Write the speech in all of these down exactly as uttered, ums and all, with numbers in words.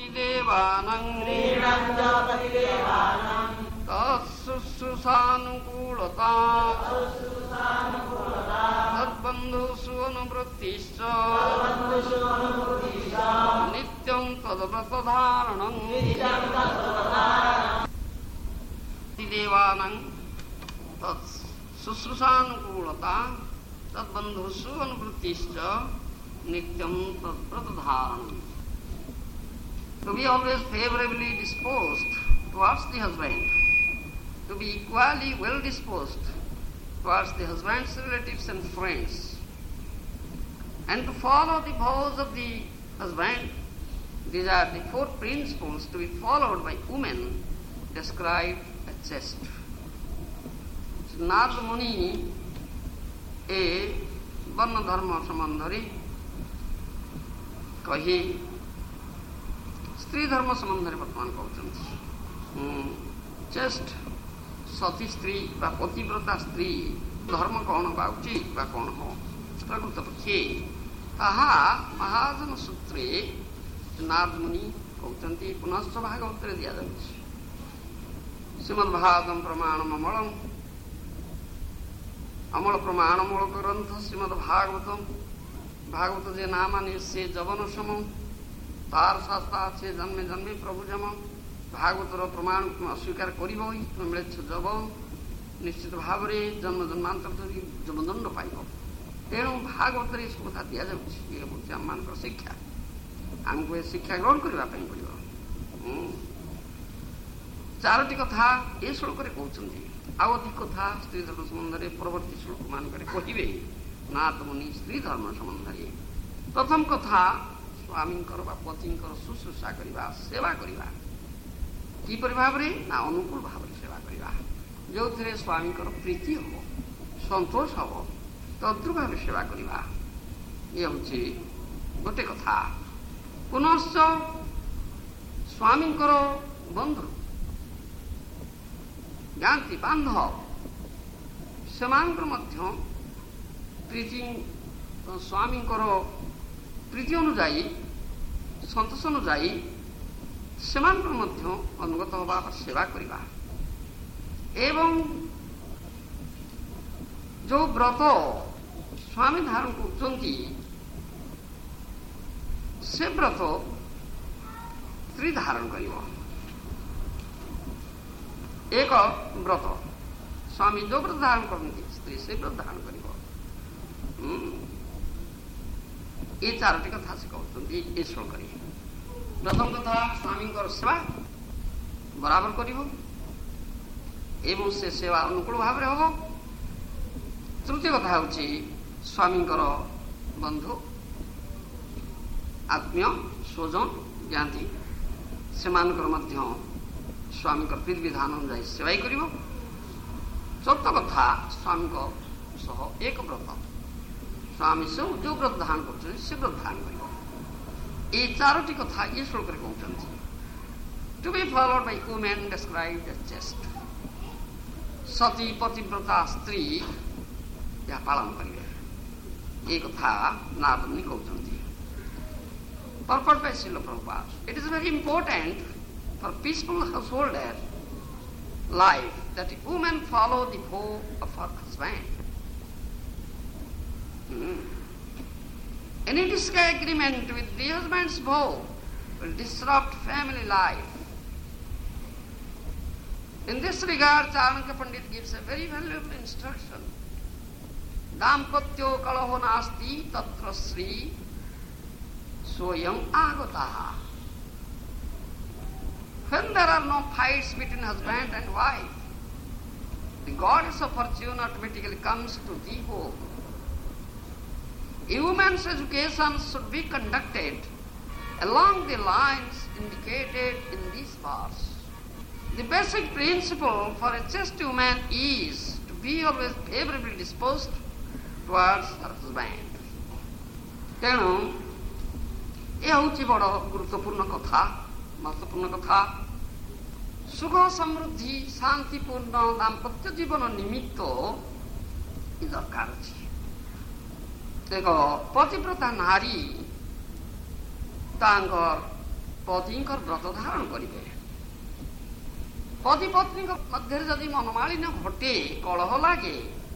पतिदेवानां तत्शुश्रूषानुकूलता तद्बन्धुषु अनुवृत्तिश्च नित्यं तद्व्रतधारणं पतिदेवानां तत्शुश्रूषानुकूलता तद्बन्धुषु अनुवृत्तिश्च नित्यं तद्व्रतधारणं. To be always favorably disposed towards the husband, to be equally well disposed towards the husband's relatives and friends, and to follow the vows of the husband. These are the four principles to be followed by women described as chaste. Narada Muni ए वर्ण धर्म संबंधरे कही स्त्री धर्म संबंधरे वर्तमान कहते chest सती स्त्री बा पतिव्रता स्त्री धर्म कौन बा उचित बा कौन हो प्रकृत पक्षे ताहा महाजन सूत्रे नारद मुनि कहते पुनश्च भागवत दि जाए श्रीमद्भागवतम प्रमाणम अमलम अमल प्रमाणमूलक ग्रंथ श्रीमद्भागवतम भागवत जे नामाने से जवन सम तार शास्त्रा से जन्मे जन्मे प्रभु जम भागवतर प्रमाण तुम अस्वीकार कर मिले जवन निश्चित भाव में जन्म जन्मांतर जमदंड पाइब तेणु भागवत ये सब कथा दि जाए आम मान शिक्षा आमको ये शिक्षा ग्रहण करने पड़ो चारोटी कथा ये श्लोक कहते आउ अधिक कथा स्त्री धर्म संबंध में परवर्ती श्लोक मान कहे नारद मुनि स्त्री धर्म संबंध में प्रथम कथा स्वामी पति शुश्रूषा करवा सेवा करवा किपर भाव ना अनुकूल भाव सेवा करवा जो थे स्वामी प्रीति हम संतोष हम तद्रु भाव सेवा करवा ये हूँ गोटे कथा पुनश्च स्वामी बंधु ज्ञाति बांधव से प्रीति स्वामी प्रीति अनुजाई संतोष अनुजाई से अनुगत हवा सेवा करवा एवं जो व्रत स्वामी धारण करते से व्रत स्त्री धारण कर एक व्रत स्वामी जो व्रत धारण करती स्त्री से व्रत धारण कर ये चारोटी कथा से कहते ये श्लोक प्रथम कथा स्वामी सेवा बराबर कर से सेवा अनुकूल भाव में हम तृतीय कथा हूँ स्वामी बंधु आत्मीय स्वजन ज्ञाति से स्वामी प्रीति विधान अनुजाई सेवाई कर चौथ कथा स्वामी सह एक व्रत स्वामी से जो व्रत धारण कर व्रत धारण कर चारोटी कथा ये श्लोक कहते to be followed by women described as chaste सती पतिव्रता स्त्री या पालन करेंगे ये कथा नारद मुनि कहते purport by Srila Prabhupada it is very important for peaceful householder life that a woman follow the vow of her husband. Hmm. Any disagreement with the husband's vow will disrupt family life. In this regard, Chanakya Pandit gives a very valuable instruction. Dampatyo kalaho nasti tatra sri soyam agataha. When there are no fights between husband and wife, the goddess of fortune automatically comes to the home. A woman's education should be conducted along the lines indicated in these parts. The basic principle for a chaste woman is to be always favorably disposed towards her husband. तेणु ये हूँ बड़ गुरुत्वपूर्ण कथा महत्वपूर्ण कथा सुख समृद्धि शांतिपूर्ण दाम्पत्य जीवन निमित्त दरकार अच्छे देख पतिव्रता नारी तांकर पतिंकर व्रत धारण करेंगे। पति पत्नी मध्य जदि मनमालिन्य घटे कलह लगे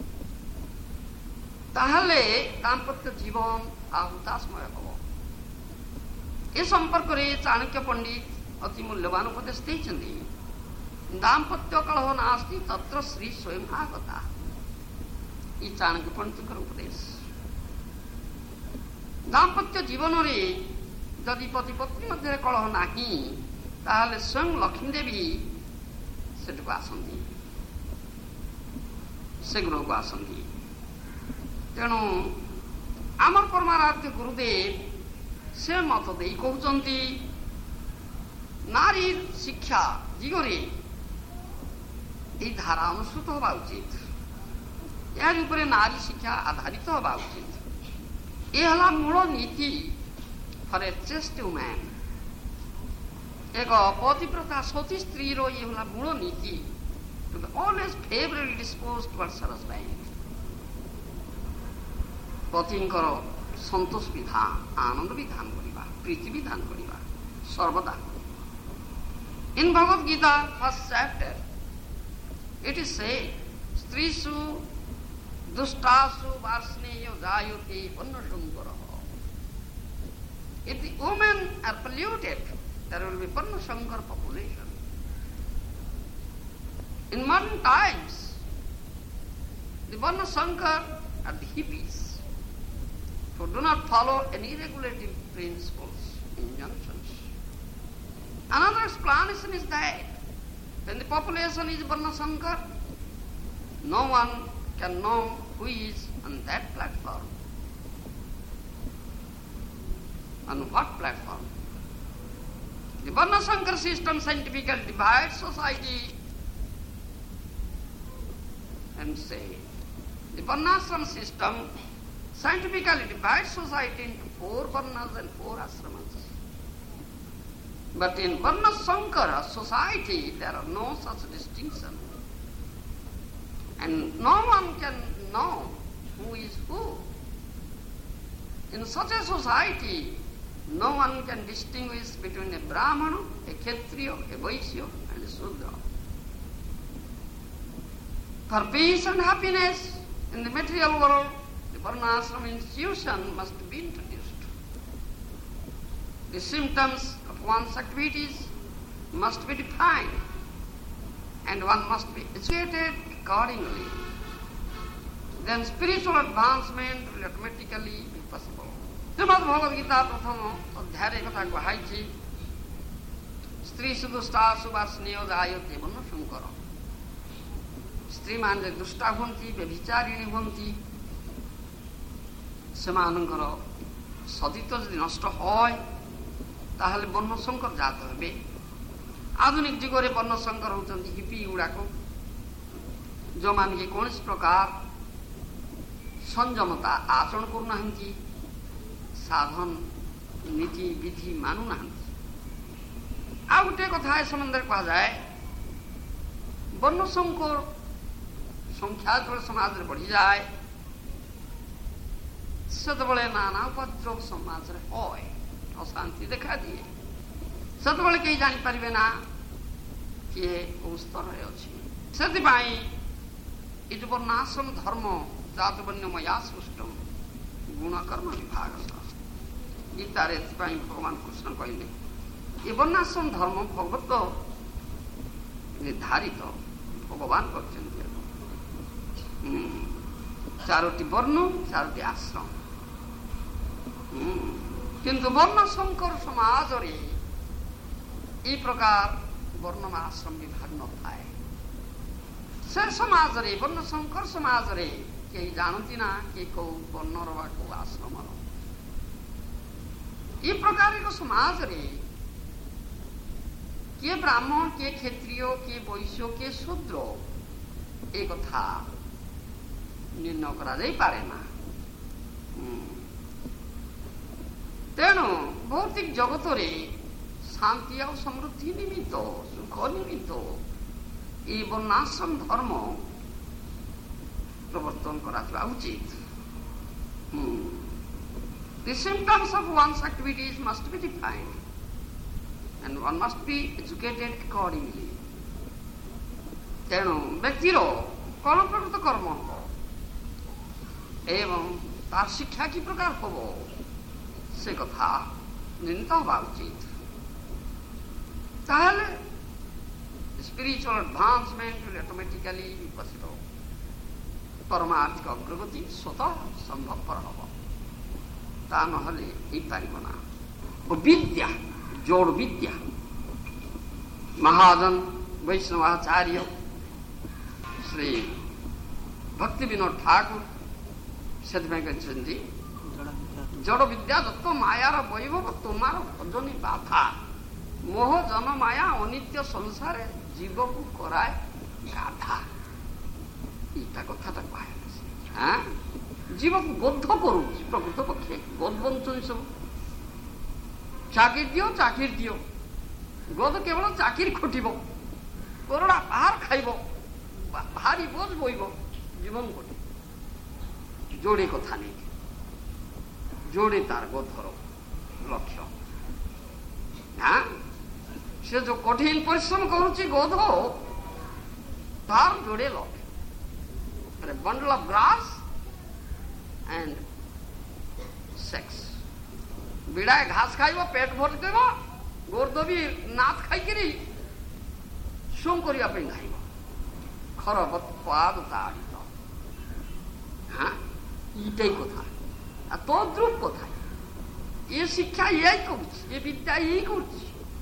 ताहले दाम्पत्य जीवन आहुताशमय हम। ए संपर्क में चाणक्य पंडित अति मूल्यवान उपदेश देते। दाम्पत्य कलह नास्ति तत्र श्री स्वयं आगता। ये चाणक्य पंडित उपदेश। दाम्पत्य जीवन में जदि पति पत्नी मध्य कलह नहीं ताहले स्वयं लक्ष्मी देवी सेठू आसती से गृह को आसती। तेणु आमर परमाराध्य गुरुदेव से मत दे कहते नारी शिक्षा दिगरे ये धारा अनुसृत हवा उचित। यार ऊपर नारी शिक्षा आधारित हवा उचित। ये हला मूल नीति फॉर ए चेस्ट वुमेन। एक पतिव्रता सती स्त्री रो ये हला मूल नीति to be always favourably disposed towards her husband. पतिंकर संतोष विधान आनंद विधान करिबा प्रीति विधान करिबा सर्वदा। In Bhagavad Gita first chapter it is said स्त्रीषु दुष्टासु वार्ष्णेयो जायते पन्नशंकरः। If the women are polluted, there will be Panna-shankar population. In modern times, the Panna-shankar are the hippies who do not follow any regulative principles, injunctions. Another explanation is that when the population is Panna-shankar, no one can know who is on that platform. On what platform? The Varna-shankar system scientifically divides society and say the Varnashram system scientifically divides society into four Varnas and four ashramas. But in Varna-shankara society there are no such distinction. And no one can know who is who. In such a society, no one can distinguish between a Brahmana, a Kshatriya, a Vaishya and a Shudra. For peace and happiness in the material world, the Varnashram institution must be introduced. The symptoms of one's activities must be defined and one must be educated accordingly. Then spiritual advancement will automatically be possible. Shrimad Bhagavad Gita प्रथम अध्याय कथा कहाई स्त्री दुष्टासु वार्ष्णेयो जायते पन्नशंकर। स्त्री मान दुष्टा हंती व्यभिचारिणी हंती सेमानंकर सतीत्व यदि नष्ट होय ताहले पन्नशंकर जात हेबे। आधुनिक जुगरे पन्नशंकर होचंती हिपी गुड़ाक जो मान के कौन प्रकार संयमता आचरण करूना साधन नीति विधि मानुना। आ गोटे कथा संबंध कह जाए वर्णशंकर संख्या जो समाज में बढ़ी जाए से नाना उपद्रव समाज में होय अशांति देखा दिए से कहीं जापर ना किए कौ स्तर अच्छी से जो वर्णाश्रम धर्म जात वन्य मया सृष्टम गुणकर्म विभाग गीतार भगवान कृष्ण कहले ये वर्णाश्रम धर्म भगवत निर्धारित भगवान कर चारोटी वर्ण चारोटी आश्रम। किंतु वर्णशंकर समाज रे प्रकार वर्ण आश्रम विभाग न थाए। से समाज रे वर्णशंकर समाज रे कहीं जानती ना कि कौ वर्णर वा कौ आश्रम। ये प्रकार एक समाज रे किए ब्राह्मण किए क्षत्रिय किए वैश्य किए शूद्र एक कथा निर्णय करा जाई पारे ना। तेणु भौतिक जगत रे शांति और समृद्धि निमित्त सुख निमित्त ये वर्णाश्रम धर्म प्रवर्तन करा उचित। The symptoms of one's activities must be defined and one must be educated accordingly. ତେଣୁ ବ୍ୟକ୍ତିର କର୍ମ ପ୍ରକୃତ କର୍ମ ହବ ଏବଂ ତାର ଶିକ୍ଷା କି ପ୍ରକାର ହବ ସେ କଥା ନିର୍ଣ୍ଣିତ ହେବା ଉଚିତ। ତାହେଲେ spiritual advancement will automatically be possible. ପରମାର୍ଥିକ ଅଗ୍ରଗତି ସ୍ୱତଃ ସମ୍ଭବପର ହବ, ତା ନହେଲେ ହେଇପାରିବ ନା। ବିଦ୍ୟା ଯୋଡ଼ ବିଦ୍ୟା ମହାଜନ ବୈଷ୍ଣବାଚାର୍ଯ୍ୟ ଶ୍ରୀ ଭକ୍ତି ବିନୋଦ ଠାକୁର ସେଥିପାଇଁ କହିଛନ୍ତି ଜଡ଼ ବିଦ୍ୟା ଦତ୍ତ ମାୟାର ବୈଭବ ତୁମାର ଭଜନି ବାଧା ମୋହ ଜନ ମାୟା ଅନିତ୍ୟ ସଂସାରେ ଜୀବକୁ କରାଏ ଗାଧା। ଏଇଟା କଥାଟା କୁହାହେଲା ଜୀବକୁ ବଦ୍ଧ କରୁଛି ପ୍ରକୃତ ପକ୍ଷେ ଗଦ ବଞ୍ଚୁନି ସବୁ। ଚାକିରି ଦିଅ ଚାକିରି ଦିଅ ଗଦ କେବଳ ଚାକିରି ଖଟିବ, କରଡ଼ା ପାହାର ଖାଇବ, ଭାରି ବୋଝ ବୋଇବ, ଜୀବନ କଟିବ। ଯୋଡ଼େ କଥା ନେଇକି ଯୋଡ଼େ ତାର ଗଧର ଲକ୍ଷ୍ୟ। ସେ ଯୋଉ କଠିନ ପରିଶ୍ରମ କରୁଛି ଗଧ ତାର ଯୋଡ଼େ ଲକ୍ଷ୍ୟ। bundle of grass and sex. ବିଡ଼ାଏ ଘାସ ଖାଇବ, ପେଟ ଭରି ଦେବ, ଗୋର୍ଦ୍ଦବି ନାଥ ଖାଇକିରି ଶୋମ କରିବା ପାଇଁ ଖାଇବ। ଖର ପାଦ ତାଡ଼ିତ ଇଟାଇ କଥା ତଦ୍ରୁପ କଥା। ଏ ଶିକ୍ଷା ଏଇ କରୁଛି, ଏ ବିଦ୍ୟା ଏଇ କରୁଛି।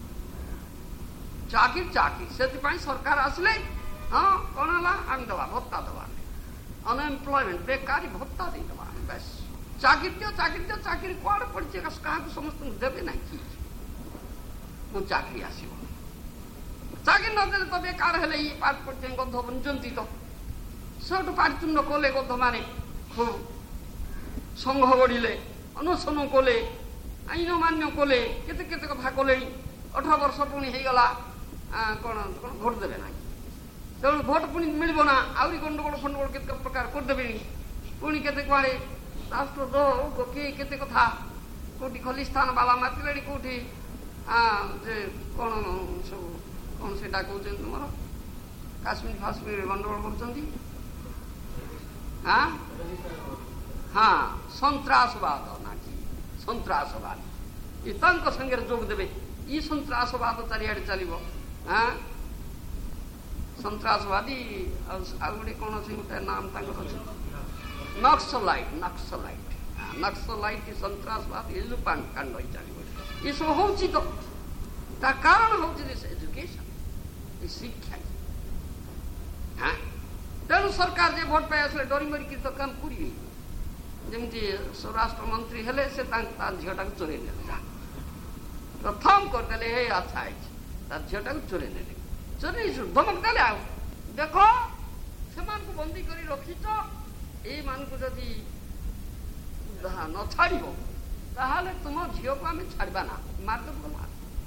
ଚାକିରି ଚାକିରି ସେଥିପାଇଁ ସରକାର ଆସିଲେ ହଁ କଣ ହେଲା ଆମେ ଦେବା ଭତ୍ତା ଦେବା, ଅନଏମ୍ପ୍ଲୟମେଣ୍ଟ ବେକାରୀ ଭତ୍ତା ଦେଇଦେବା। ବେଶ ଚାକିରି ଦିଅ ଚାକିରି ଦିଅ ଚାକିରି କୁଆଡ଼େ ପଡ଼ିଛି କାହାକୁ ସମସ୍ତଙ୍କୁ ଦେବେ ନାହିଁ କି ମୁଁ ଚାକିରି ଆସିବ। ଚାକିରି ନଦେଲେ ତ ବେକାର ହେଲେ ଇଏ ପାଠ ପଢ଼ିଛନ୍ତି ଗଧ ବଞ୍ଚନ୍ତି ତ ସେଠୁ ପାଟିତୁଣ୍ଡ କଲେ ଗଧମାନେ, ଖୁବ ସଂଘ ଗଢ଼ିଲେ, ଅନଶନ କଲେ, ଆଇନ ମାନ୍ୟ କଲେ, କେତେ କେତେ କଥା କଲେଣି। ଅଠର ବର୍ଷ ପୁଣି ହେଇଗଲା କଣ କଣ ଭୋଟ ଦେବେ ନାହିଁ, ତେଣୁ ଭୋଟ ପୁଣି ମିଳିବ ନା, ଆହୁରି ଗଣ୍ଡଗୋଳ ଫଣ୍ଡଗୋଳ କେତେ ପ୍ରକାର କରିଦେବେଣି। ପୁଣି କେତେ କୁଆଡ଼େ ରାଷ୍ଟ୍ର କିଏ କେତେ କଥା, କୋଉଠି ଖଲିସ୍ଥାନ ବାଲା ମାତିଲେଣି, କୋଉଠି ଯେ କଣ ସବୁ କଣ ସେଇଟା କହୁଛନ୍ତି ତୁମର କାଶ୍ମୀର ଫାଶ୍ମୀରରେ ଗଣ୍ଡଗୋଳ କରୁଛନ୍ତି। ହଁ ହଁ ସନ୍ତ୍ରାସବାଦ ନା କି ସନ୍ତ୍ରାସବାଦ, ଏ ତାଙ୍କ ସାଙ୍ଗରେ ଯୋଗ ଦେବେ। ଇ ସନ୍ତ୍ରାସବାଦ ଚାରିଆଡ଼େ ଚାଲିବ। ହଁ ସନ୍ତ୍ରାସବାଦୀ ଆଉ ଆଉ ଗୋଟେ କଣ ଅଛି ଗୋଟେ ନାମ ତାଙ୍କର ଅଛି ନକ୍ସଲାଇଟ। ନକ୍ସଲାଇଟ ନକ୍ସଲାଇଟ ସନ୍ତ୍ରାସବାଦ ଏ ଯୋଉ କାଣ୍ଡ ହେଇ ଚାଲିବ ଏସବୁ ହଉଛି ତ ତା କାରଣ ହଉଛି ଏଜୁକେସନ, ଏ ଶିକ୍ଷା। ହଁ ତେଣୁ ସରକାର ଯେ ଭୋଟ ପାଇ ଆସିଲେ ଡରି ମରିକି ତ କାମ କରିବେ। ଯେମିତି ସ୍ୱରାଷ୍ଟ୍ର ମନ୍ତ୍ରୀ ହେଲେ ସେ ତା ଝିଅଟାକୁ ଚୋରେଇ ନେଲେ, ପ୍ରଥମ କରିଦେଲେ ହେ ଆଚ୍ଛା ହେଇଛି, ତା ଝିଅଟାକୁ ଚୋରେଇ ନେଲେ, ଚୋରେଇ ଧମକ ଦେଲେ ଆଉ ଦେଖ ସେମାନଙ୍କୁ ବନ୍ଦୀ କରି ରଖିଛ, ଏଇମାନଙ୍କୁ ଯଦି ନ ଛାଡ଼ିବ ତାହେଲେ ତୁମ ଝିଅକୁ ଆମେ ଛାଡ଼ିବା ନା, ମାରିଦେବୁ ଗଲା।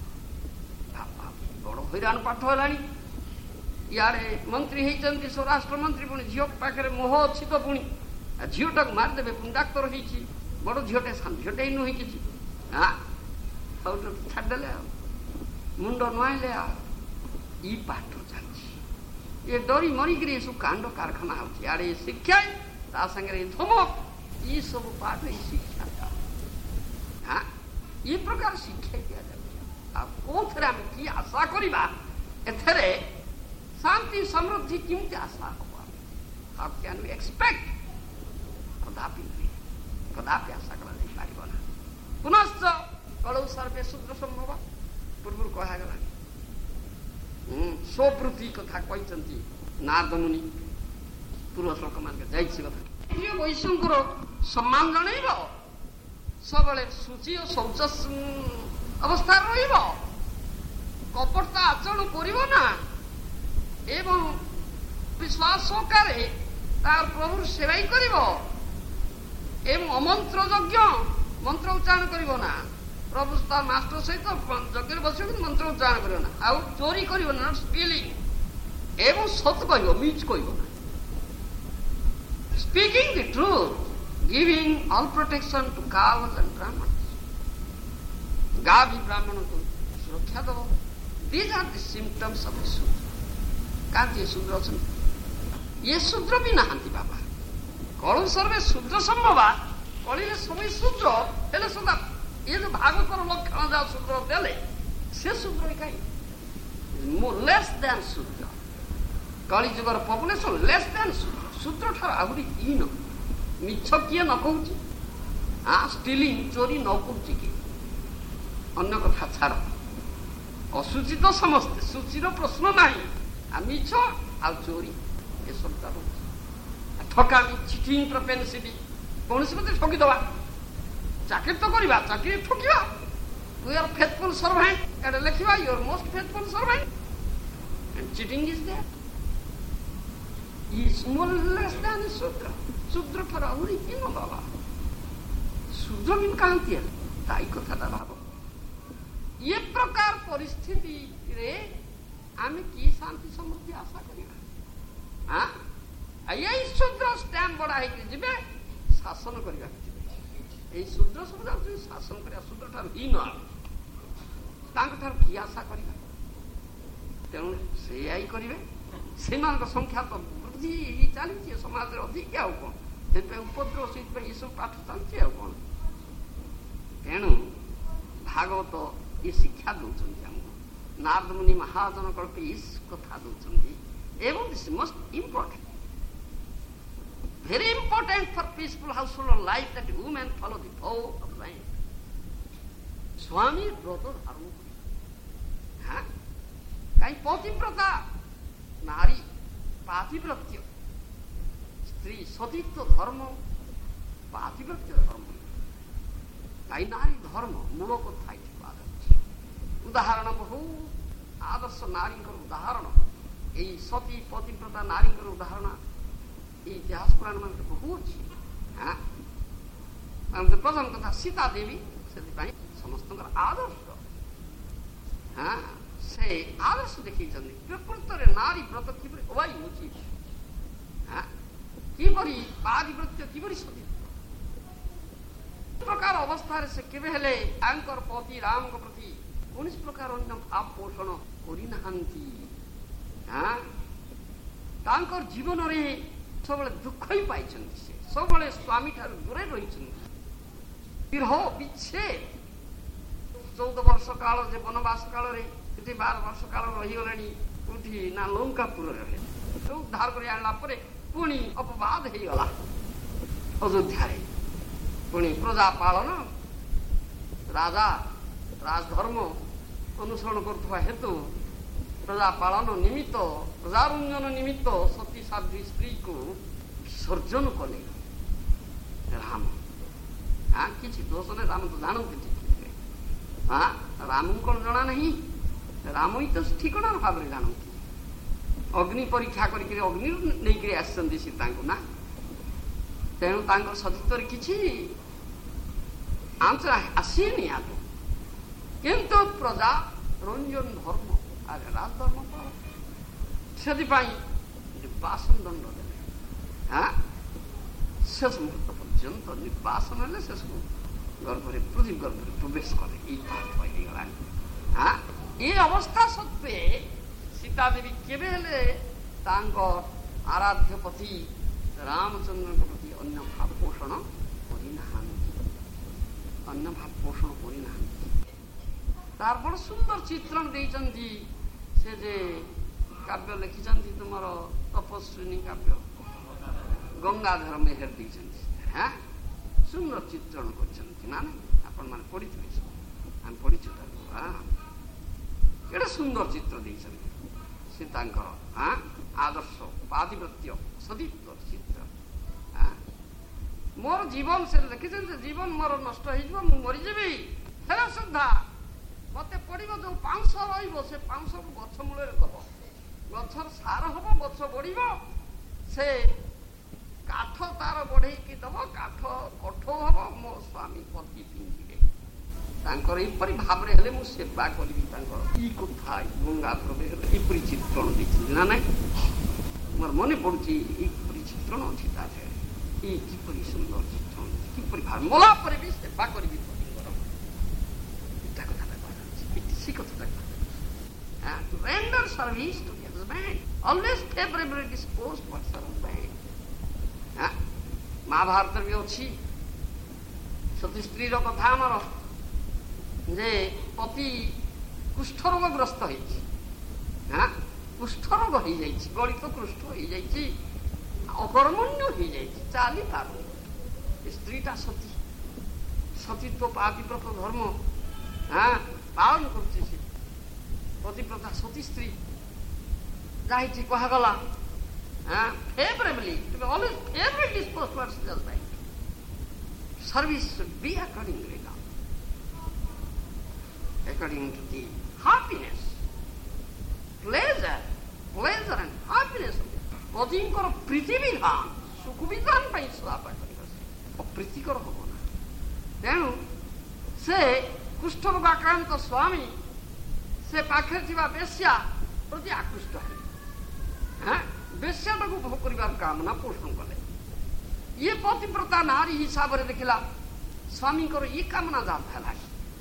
ବଡ଼ ହଇରାଣ ପାଠ ହେଲାଣି। ଇଆଡ଼େ ମନ୍ତ୍ରୀ ହେଇଛନ୍ତି ସ୍ୱରାଷ୍ଟ୍ର ମନ୍ତ୍ରୀ, ପୁଣି ଝିଅ ପାଖରେ ମୋହ ଅଛି ତ, ପୁଣି ଝିଅଟାକୁ ମାରିଦେବେ, ପୁଣି ଡାକ୍ତର ହେଇଛି, ବଡ଼ ଝିଅଟେ ସାନ ଝିଅଟେ ହେଇ ନୁହେଁ କିଛି। ହଁ ଆଉ ଛାଡ଼ିଦେଲେ ଆଉ ମୁଣ୍ଡ ନୁଆଇଲେ ଆଉ ଇ ପାଠ ଚାଲିଛି। ଏ ଡରି ମରିକିରି ଏସବୁ କାଣ୍ଡ କାରଖାନା ହଉଛି। ଇଆଡ଼େ ଏ ଶିକ୍ଷା ତା ସାଙ୍ଗରେ ଏ ଧମକ, ଇ ସବୁ ପାଠ ଏ ଶିକ୍ଷା। ହଁ ଏ ପ୍ରକାର ଶିକ୍ଷା ଦିଆଯାଉଛି। ଆଉ କୋଉଥିରେ ଆମେ କି ଆଶା କରିବା? ଏଥିରେ ଶାନ୍ତି ସମୃଦ୍ଧି କେମିତି ଆଶା ହବ? How can we expect? କଦାପି ନୁହେଁ, କଦାପି ଆଶା କରାଯାଇପାରିବ ନା। ପୁନଶ୍ଚ କଳଉ ସର୍ବେ ଶୂଦ୍ର ସମ୍ଭବ, ପୂର୍ବରୁ କୁହାଗଲାଣି। ସ୍ୱବୃତ୍ତି କଥା କହିଛନ୍ତି ନାରଦ ମୁନି, ପୂର୍ବ ଶ୍ଲୋକମାନକେ ଯାଇଛି କଥା। ବୈଷ୍ଣଙ୍କର ସମ୍ମାନ ଜଣେଇବ, ସବୁବେଳେ ଶୁଚି ଓ ଶୌଚ ଅବସ୍ଥାରେ ରହିବ, କପଟତା ଆଚରଣ କରିବ ନା, ଏବଂ ବିଶ୍ୱାସ ସହକାରେ ତାର ପ୍ରଭୁର ସେବାଇ କରିବ, ଏବଂ ଅମନ୍ତ୍ର ଯଜ୍ଞ ମନ୍ତ୍ର ଉଚ୍ଚାରଣ କରିବ ନା। ପ୍ରଭୁ ତା ମାଷ୍ଟର ସହିତ ଯଜ୍ଞରେ ବସିବ କିନ୍ତୁ ମନ୍ତ୍ର ଉଚ୍ଚାରଣ କରିବ ନା। ଆଉ ଚୋରି କରିବ ନା, ସ୍ପିଲିଂ, ଏବଂ ସତ କହିବ, ମିଛ କହିବ ନା। Speaking the truth, giving all protection to cows and brahmans. ଗାଁ ବି ବ୍ରାହ୍ମଣକୁ ସୁରକ୍ଷା ଦେବ। These are the symptoms of a shudra. କାନ୍ତି ଏ ଶୂଦ୍ର ଅଛନ୍ତି? ଇଏ ଶୂଦ୍ର ବି ନାହାନ୍ତି ବାବା। କଳୁ ସର୍ବେ ଶୂଦ୍ର ସମ୍ଭବା, କଳିରେ ସबै ଶୂଦ୍ର ହେଲେ ସୁଦ୍ଧା ଇଏ ଯୋଉ ଭାଗବତର ଲକ୍ଷଣ ଯାହା ଶୂଦ୍ର ଦେଲେ ସେ ଶୂଦ୍ର କାହିଁ ଲେସ୍ ଦ୍ୟାନ୍ ଶୂଦ୍ର। କଳି ଯୁଗର ପପୁଲେସନ ଲେସ୍ ଦ୍ୟାନ୍ ଶୂଦ୍ର। ଶୂଦ୍ର ଠାରୁ ଆହୁରି ହୀନ। ମିଛ କିଏ ନ କହୁଛି? ହଁ, ଷ୍ଟିଲିଂ ଚୋରି ନ କରୁଛି କିଏ? ଅନ୍ୟ କଥା ଛାଡ଼, ଅଶୁଚି ତ ସମସ୍ତେ, ସୂଚୀର ପ୍ରଶ୍ନ ନାହିଁ। ଆଉ ମିଛ ଆଉ ଚୋରି ଏସବୁଟା ରହୁଛି। ଠକାମି, ଚିଟିଂ, ପ୍ରପେନ୍ସିଟି, କୌଣସି ମତେ ଠକିଦବା। ଚାକିରି ତ କରିବା, ଚାକିରି ଠକିବା। ୟୁ ଆର୍ ଫେଥଫୁଲ ସର୍ଭାଣ୍ଟ, ଏଟା ଲେଖିବା you are most faithful servant and cheating is there. He is more less than a shudra. ଶୂଦ୍ର ଠାରୁ ଆହୁରି ହୀନ ବାବା। ଶୂଦ୍ର ବି କାହାନ୍ତି ହେଲେ ତାଇ କଥାଟା ଭାବ। ଏ ପ୍ରକାର ପରିସ୍ଥିତିରେ ଆମେ କି ଶାନ୍ତି ସମୃଦ୍ଧି ଆଶା କରିବା? ଏଇ ଶୂଦ୍ର ଷ୍ଟାମ୍ପ ବଡା ହେଇକି ଯିବେ, ଶାସନ କରିବାକୁ ଯିବେ। ଏଇ ଶୂଦ୍ର ସବୁ ଯାଉଛନ୍ତି ଶାସନ କରିବା। ଶୂଦ୍ର ଠାରୁ ହୀନ ତାଙ୍କ ଠାରୁ କି ଆଶା କରିବା? ତେଣୁ ସେଇଆ ହିଁ କରିବେ। ସେମାନଙ୍କ ସଂଖ୍ୟା ତ ବୃଦ୍ଧି ଚାଲିଛି ସମାଜରେ ଅଧିକ। ଆଉ କଣ? ସେଥିପାଇଁ ଉପଦ୍ରବ, ସେଇଥିପାଇଁ ଏସବୁ ପାଠ ଚାଲିଛି। ଆଉ କଣ? ତେଣୁ ଭାଗବତ ଏ ଶିକ୍ଷା ଦଉଛନ୍ତି ଆମକୁ। ନାରଦ ମୁନି ମହାଜନ କଳ୍ପେ ଏ କଥା ଦଉଛନ୍ତି। ଏବଂ this most important, very important for peaceful household life that women follow the vow of land. ସ୍ୱାମୀ ବ୍ରତ ଧାରଣ କରି କାହିଁ ପତିବ୍ରତା ନାରୀ ପାତିବ୍ରତ୍ୟ, ସ୍ତ୍ରୀ ସତୀତ୍ୱ ଧର୍ମ ପାତିବ୍ରତ୍ୟ ଧର୍ମ। କାହିଁ ନାରୀ ଧର୍ମ ମୂଳ କଥା ଏଠି କୁହାଯାଉଛି। ଉଦାହରଣ ବହୁ ଆଦର୍ଶ ନାରୀଙ୍କର ଉଦାହରଣ, ଏଇ ସତୀ ପତିବ୍ରତା ନାରୀଙ୍କର ଉଦାହରଣ এই ইতিহাস পুরাণ মানে বহু ଅଛି। ପ୍ରଥମ କଥା ସୀତା ଦେବୀ, ସେଥିପାଇଁ ସମସ୍ତଙ୍କର ଆଦର୍ଶ। ହଁ, ସେ ଆଦର୍ଶ ଦେଖେଇଛନ୍ତି। ପ୍ରକୃତରେ ନାରୀ ବ୍ରତ କିପରି ହବାଇ ଉଚିତ, କିପରି ପାତିବ୍ରତ୍ୟ, କିପରି ସତୀ ପ୍ରକାର ଅବସ୍ଥାରେ ସେ କେବେ ହେଲେ ତାଙ୍କର ପତି ରାମଙ୍କ ପ୍ରତି କୌଣସି ପ୍ରକାର ଅନ୍ୟ ଭାବ ପୋଷଣ କରିନାହାନ୍ତି। ତାଙ୍କର ଜୀବନରେ ସବୁବେଳେ ଦୁଃଖ ହିଁ ପାଇଛନ୍ତି। ସେ ସବୁବେଳେ ସ୍ୱାମୀ ଠାରୁ ଦୂରେ ରହିଛନ୍ତି। ବିରହ ବିଚ୍ଛେଦ ଚଉଦ ବର୍ଷ କାଳ ଯେ ବନବାସ କାଳରେ ସେଠି ବାର ବର୍ଷ କାଳ ରହିଗଲେଣି। କୋଉଠି ନା ଲଙ୍କାପୁରରେ ରହେ। ଉଦ୍ଧାର କରି ଆଣିଲା ପରେ ପୁଣି ଅପବାଦ ହେଇଗଲା ଅଯୋଧ୍ୟାରେ। ପୁଣି ପ୍ରଜା ପାଳନ, ରାଜା ରାଜଧର୍ମ ଅନୁସରଣ କରୁଥିବା ହେତୁ ପ୍ରଜା ପାଳନ ନିମିତ୍ତ, ପ୍ରଜାରଞ୍ଜନ ନିମିତ୍ତ ସତୀ ସାଧ୍ୱୀ ସ୍ତ୍ରୀକୁ ବିସର୍ଜନ କଲେ ରାମ। କିଛି ଦୋଷ ନାହିଁ, ରାମ ତ ଜାଣନ୍ତି ଠିକ। ରାମଙ୍କୁ କଣ ଜଣା ନାହିଁ? ରାମ ହିଁ ତ ଠିକଣା ଭାବରେ ଜାଣନ୍ତି। ଅଗ୍ନି ପରୀକ୍ଷା କରିକି ଅଗ୍ନି ନେଇକରି ଆସିଛନ୍ତି ସୀତାଙ୍କୁ ନା। ତେଣୁ ତାଙ୍କର ସତୀତ୍ୱରେ କିଛି ଆଞ୍ଚ ଆସିନି ଆଗ। କିନ୍ତୁ ପ୍ରଜା ରଞ୍ଜନ ଧର୍ମ, ଆରେ ରାଜଧର୍ମ ପାଳ, ସେଥିପାଇଁ ନିର୍ବାସନ ଦଣ୍ଡ ଦେଲେ। ଶେଷ ମୁହୂର୍ତ୍ତ ପର୍ଯ୍ୟନ୍ତ ନିର୍ବାସନ ହେଲେ ଶେଷକୁ ଗର୍ଭରେ ପୃଥିବୀ ଗର୍ଭରେ ପ୍ରବେଶ କଲେ। ଏଇ ପାଠ ହେଇଗଲାଣି। ଏ ଅବସ୍ଥା ସତ୍ତ୍ୱେ ସୀତା ଦେବୀ କେବେ ହେଲେ ତାଙ୍କ ଆରାଧ୍ୟ ପତି ରାମଚନ୍ଦ୍ରଙ୍କ ପ୍ରତି ଅନ୍ୟ ଭାବ ପୋଷଣ କରିନାହାନ୍ତି। ଅନ୍ୟ ଭାବ ପୋଷଣ କରିନାହାନ୍ତି। ତାର ବଡ ସୁନ୍ଦର ଚିତ୍ରଣ ଦେଇଛନ୍ତି। ସେ ଯେ କାବ୍ୟ ଲେଖିଛନ୍ତି ତୁମର ତପସ୍ୱିନୀ କାବ୍ୟ, ଗଙ୍ଗାଧର ମେହେର ଦେଇଛନ୍ତି। ହଁ, ସୁନ୍ଦର ଚିତ୍ରଣ କରିଛନ୍ତି ନା ନାଇଁ? ଆପଣ ମାନେ ପଢିଥିବେ, ଆମେ ପଢିଛୁ ତାକୁ। କେଡ଼େ ସୁନ୍ଦର ଚିତ୍ର ଦେଇଛନ୍ତି ସୀତାଙ୍କର। ଆଦର୍ଶ ପାତିବ୍ରତ୍ୟ ସତୀତ୍ୱ ଚିତ୍ର। ମୋର ଜୀବନ ସେ ଲେଖିଛନ୍ତି, ଜୀବନ ମୋର ନଷ୍ଟ ହେଇଯିବ, ମୁଁ ମରିଯିବି, ହେଲେ ସୁଦ୍ଧା ମତେ ପଡିବ ଯୋଉ ପାଉଁଶ ରହିବ, ସେ ପାଉଁଶକୁ ଗଛ ମୂଳରେ ଦବ। ଗଛର ସାର ହବ, ଗଛ ବଢିବ, ସେ କାଠ ତାର ବଢେଇକି ଦବ, କାଠ କଠୋ ହବ, ମୋ ସ୍ୱାମୀ ପତି ପିନ୍ଧିବେ। ତାଙ୍କର ଏପରି ଭାବରେ ହେଲେ ମୁଁ ସେବା କରିବି ତାଙ୍କର। ଏଇ କଥା ଗଙ୍ଗାଧର ମେହେର ଏପରି ଚିତ୍ରଣ ଦେଇଛନ୍ତି ନା ନାଇଁ? ମୋର ମନେ ପଡୁଛି ଏପରି ଚିତ୍ରଣ ଅଛି ତା ଦେହରେ। ଏଇ କିପରି ସୁନ୍ଦର ଚିତ୍ରଣ, କିପରି ଭାବ ମଲା ପରେ ବି ସେବା କରିବି ପତିଙ୍କର। ଏଟା କଥାଟା କୁହାଯାଉଛି, ସେ କଥାଟା service to the husband. Always favorably disposed towards her husband. हाँ महाभारत भी अच्छी सती स्त्री कथा आमर जे पति कुष्ठ रोगग्रस्त होइछि हाँ कुष्ठ रोग हो जाइछि गलित कुष्ठ हो जाइछि अकर्मण्य हो जाइछि चाली पारुनी स्त्रीटा सती सतीत्व पातिव्रत धर्म हाँ पालन करुछि से पतिव्रता सती स्त्री जाइछि कहगला हाँ favourably to be always favourably disposed towards the husband service should be accordingly done according to the happiness pleasure pleasure and happiness पतिଙ୍କର प्रीति विधान सुख विधान ପାଇଁ ସେବା କରିବା ଅପ୍ରୀତିକର ହବ ନା ତେଣୁ ସେ କୁଷ୍ଠରୋଗ ଆକ୍ରାନ୍ତ ସ୍ୱାମୀ ସେ ପାଖରେ ଥିବା ବେଶ୍ୟା ପ୍ରତି ଆକୃଷ୍ଟ ହେଲେ ହଁ ବେଶ୍ୟାଟାକୁ ଭୋଗ କରିବାର କାମନା ପୋଷଣ କଲେ ଇଏ ପତିବ୍ରତା ନାରୀ ହିସାବରେ ଦେଖିଲା ସ୍ୱାମୀଙ୍କର ଇଏ କାମନା ଜାତ ହେଲା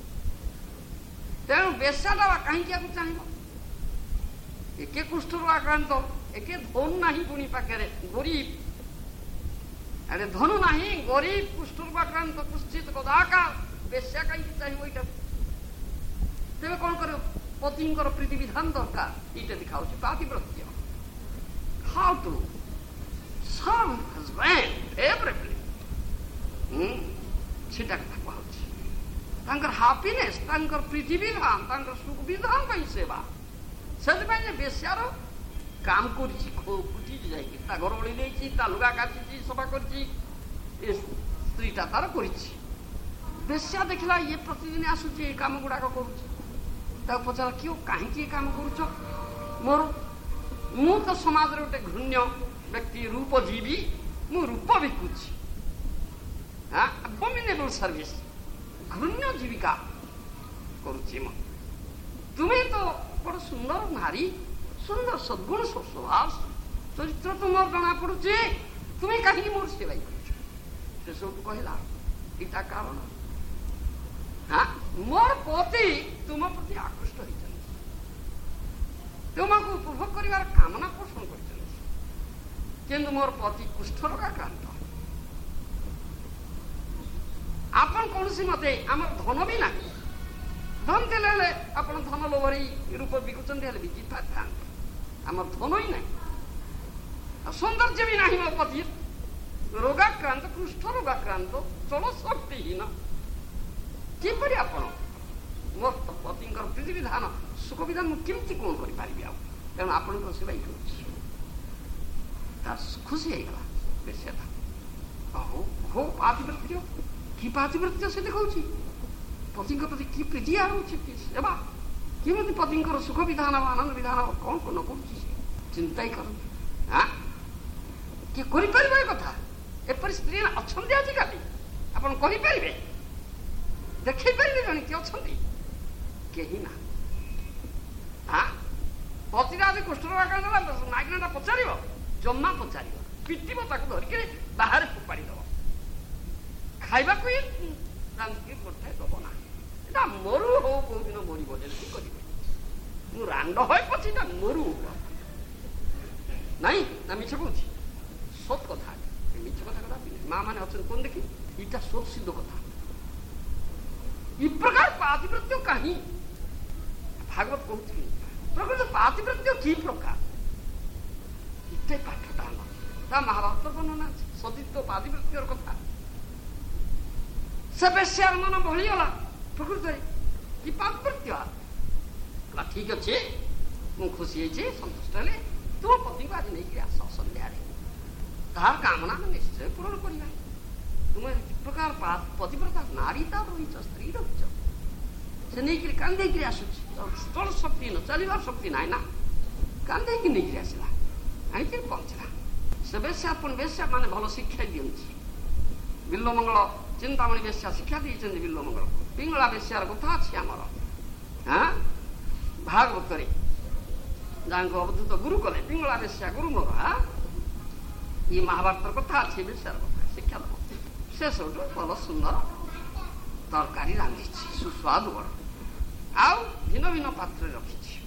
ତେଣୁ ବେଶ୍ୟାଟା କାହିଁକି ଆକୁ ଚାହିଁବ ଏକେ କୁଷ୍ଠରୋଗ ଆକ୍ରାନ୍ତ ଏକେ ଧନୁ ନାହିଁ ପୁଣି ପାଖରେ ଗରିବ ଆରେ ଧନୁ ନାହିଁ ଗରିବ କୁଷ୍ଠରୋଗ ଆକ୍ରାନ୍ତ କୁଶ୍ଚିତ କଦାକାର ବେଶ୍ୟା କାହିଁକି ଚାହିଁବ ଏଇଟା ତେବେ କ'ଣ କରିବ ପତିଙ୍କର ପ୍ରୀତି ବିଧାନ ଦରକାର ଏଇଟା ଦେଖାଉଛି ପାତିବ୍ରତ୍ୟ how to serve husband favorably ସେଟା କଥା କୁହାଉଛି ତାଙ୍କର ହାପିନେସ୍ ତାଙ୍କର ପ୍ରୀତି ବିଧାନ ତାଙ୍କର ସୁଖ ବିଧାନ ପାଇଁ ସେବା ସେଥିପାଇଁ ଯେ ବେଶ୍ୟାର କାମ କରିଛି ଖୁଟିଛି ଯାଇକି ତା ଘର ଓଳି ଦେଇଛି ତା ଲୁଗା କାଚିଛି ସଫା କରିଛି ଏ ସ୍ତ୍ରୀଟା ତାର କରିଛି ବେଶ୍ୟା ଦେଖିଲା ଇଏ ପ୍ରତିଦିନ ଆସୁଛି ଏ କାମ ଗୁଡାକ କରୁଛି ତାକୁ ପଚାର କିଏ କାହିଁକି ଏ କାମ କରୁଛ ମୋର ମୁଁ ତ ସମାଜରେ ଗୋଟେ ଘୃଣ୍ୟ ବ୍ୟକ୍ତି ରୂପଜୀବୀ ମୁଁ ରୂପ ବିକୁଛି abominable service ଘୃଣ୍ୟ ଜୀବିକା କରୁଛି ମୁଁ ତୁମେ ତ ବଡ଼ ସୁନ୍ଦର ନାରୀ ସୁନ୍ଦର ସଦ୍ଗୁଣ ସ୍ୱଭାବ ଚରିତ୍ର ତୁମର ଜଣା ପଡୁଛି ତୁମେ କାହିଁକି ମୋର ସେବା କରୁଛ ସେ ସବୁ କହିଲା ଏଇଟା କାରଣ ହଁ ମୋର ପତି ତୁମ ପ୍ରତି ଆକୃଷ୍ଟ ହୋଇଛନ୍ତି ତୁମକୁ ଉପଭୋଗ କରିବାର କାମନା ପୋଷଣ କରିଛନ୍ତି କିନ୍ତୁ ମୋର ପତି କୁଷ୍ଠରୋଗ ଆକ୍ରାନ୍ତ ଆପଣ କୌଣସି ମତେ ଆମର ଧନ ବି ନାହିଁ ଧନ ଥିଲେ ହେଲେ ଆପଣ ଧନ ଲୋଭରେ ରୂପ ବିକୁଛନ୍ତି ହେଲେ ବିକି ପାରିଥାନ୍ତେ ଆମର ଧନ ହିଁ ନାହିଁ ଆଉ ସୌନ୍ଦର୍ଯ୍ୟ ବି ନାହିଁ ମୋ ପତି ରୋଗାକ୍ରାନ୍ତ କୁଷ୍ଠ ରୋଗାକ୍ରାନ୍ତ ଚଳ ଶକ୍ତିହୀନ କିପରି ଆପଣ ମୋ ପତିଙ୍କର ପ୍ରୀତି ବିଧାନ ସୁଖ ବିଧାନ ମୁଁ କେମିତି କ'ଣ କରିପାରିବି ଆଉ ତେଣୁ ଆପଣଙ୍କର ସେବା ହିଁ କରୁଛି ତାର ଖୁସି ହେଇଗଲା ବେଶ୍ୟାଟା ହଉ ହଉ ପାତିବ୍ରତ୍ୟ କି ପାତିବ୍ରତ୍ୟ ସେ ଦେଖାଉଛି ପତିଙ୍କ ପ୍ରତି କି ପ୍ରୀତି ଆଣୁଛି କି ସେବା କେମିତି ପତିଙ୍କର ସୁଖ ବିଧାନ ଆନନ୍ଦ ବିଧାନ କ'ଣ କ'ଣ କରୁଛି ସେ ଚିନ୍ତା ହିଁ କରନ୍ତି ହଁ କିଏ କରିପାରିବ ଏ କଥା ଏପରି ସ୍ତ୍ରୀ ଅଛନ୍ତି ଆଜିକାଲି ଆପଣ କହିପାରିବେ ଦେଖେଇ ପାରିବେ ଜଣେ କିଏ ଅଛନ୍ତି କେହି ନା ହଁ ପତିଟା ଆଜି କୁଷ୍ଠରୋଗ ଆକ୍ରାନ୍ତ ମାଇଗ୍ରେନଟା ପଚାରିବ ଜମା ପଚାରିବ ପିଟିବ ତାକୁ ଧରିକି ବାହାରେ ଫୋପାଡ଼ିଦବ ଖାଇବାକୁ ହିଁ ରାନ୍ଧିକି ପଠାଇ ଦବ ନା ଏଟା ମରୁ ହଉ କୋଉ ଦିନ ମରିବ ଯେମିତି କରିବେ ମୁଁ ରାଣ୍ଡ ହଏ ପଛେ ଏଟା ମରୁ ନାଇଁ ନା ମିଛ କହୁଛି ସତ କଥା ମିଛ କଥା କଥା ମା ମାନେ ଅଛନ୍ତି କୋଣ ଦେଖି ଏଇଟା ସତ ସିଦ୍ଧ କଥା ଏ ପ୍ରକାର ପାତିବ୍ରତ୍ୟ କାହିଁ ଭାଗବତ କହୁଛି ପ୍ରକୃତ ପାତିବ୍ରତ୍ୟ କି ପ୍ରକାର ଏତେ ପାଠଟା ହେଲା ତା ମହାଭାରତ ବର୍ଣ୍ଣନା ଅଛି ସତୀତ୍ୱ ପାତିବ୍ରତ୍ୟର କଥା ସେ ବେଶ୍ୟାର ମନ ବଳିଗଲା ପ୍ରକୃତରେ କି ପାତିବ୍ରତ୍ୟ ଠିକ ଅଛି ମୁଁ ଖୁସି ହେଇଛି ସନ୍ତୁଷ୍ଟ ହେଲେ ତୁମ ପତିଙ୍କୁ ଆଜି ନେଇକି ଆସ ସନ୍ଧ୍ୟାରେ ତାହାର କାମନା ଆମେ ନିଶ୍ଚୟ ପୂରଣ କରିବା ତୁମେ କି ପ୍ରକାର ପତିବ୍ରତା ନାରୀ ତା ରହିଛ ସ୍ତ୍ରୀ ରହିଛ ସେ ନେଇକିରି କାନ୍ଦେଇକିରି ଆସୁଛି ଚଳ ଶକ୍ତି ନ ଚାଲିବାର ଶକ୍ତି ନାହିଁ ନା କାନ୍ଦେଇକି ନେଇକିରି ଆସିଲା ଆଣିକିରି ପହଞ୍ଚିଲା ସେ ବେଶ୍ୟା ପୁଣି ବେଶ୍ୟା ମାନେ ଭଲ ଶିକ୍ଷା ଦିଅନ୍ତି ବିଲ୍ୱମଙ୍ଗଳ ଚିନ୍ତାମଣି ବେଶ୍ୟା ଶିକ୍ଷା ଦେଇଛନ୍ତି ବିଲ୍ୱମଙ୍ଗଳ ପିଙ୍ଗଳା ବେଶ୍ୟାର କଥା ଅଛି ଆମର ହଁ ଭାଗବତରେ ଯାହାଙ୍କୁ ଅବଧୂତ ଗୁରୁ କଲେ ପିଙ୍ଗଳା ବେଶ୍ୟା ଗୁରୁ ମୋର ହଁ ଇଏ ମହାଭାରତର କଥା ଅଛି ବେଶ୍ୟାର କଥା ଶିକ୍ଷା ଦେବ ସେ ସବୁଠୁ ଭଲ ସୁନ୍ଦର ତରକାରୀ ରାନ୍ଧିଛି ସୁସ୍ୱାଦୁ ବଡ଼ ଆଉ ଭିନ୍ନ ଭିନ୍ନ ପାତ୍ରରେ ରଖିଛି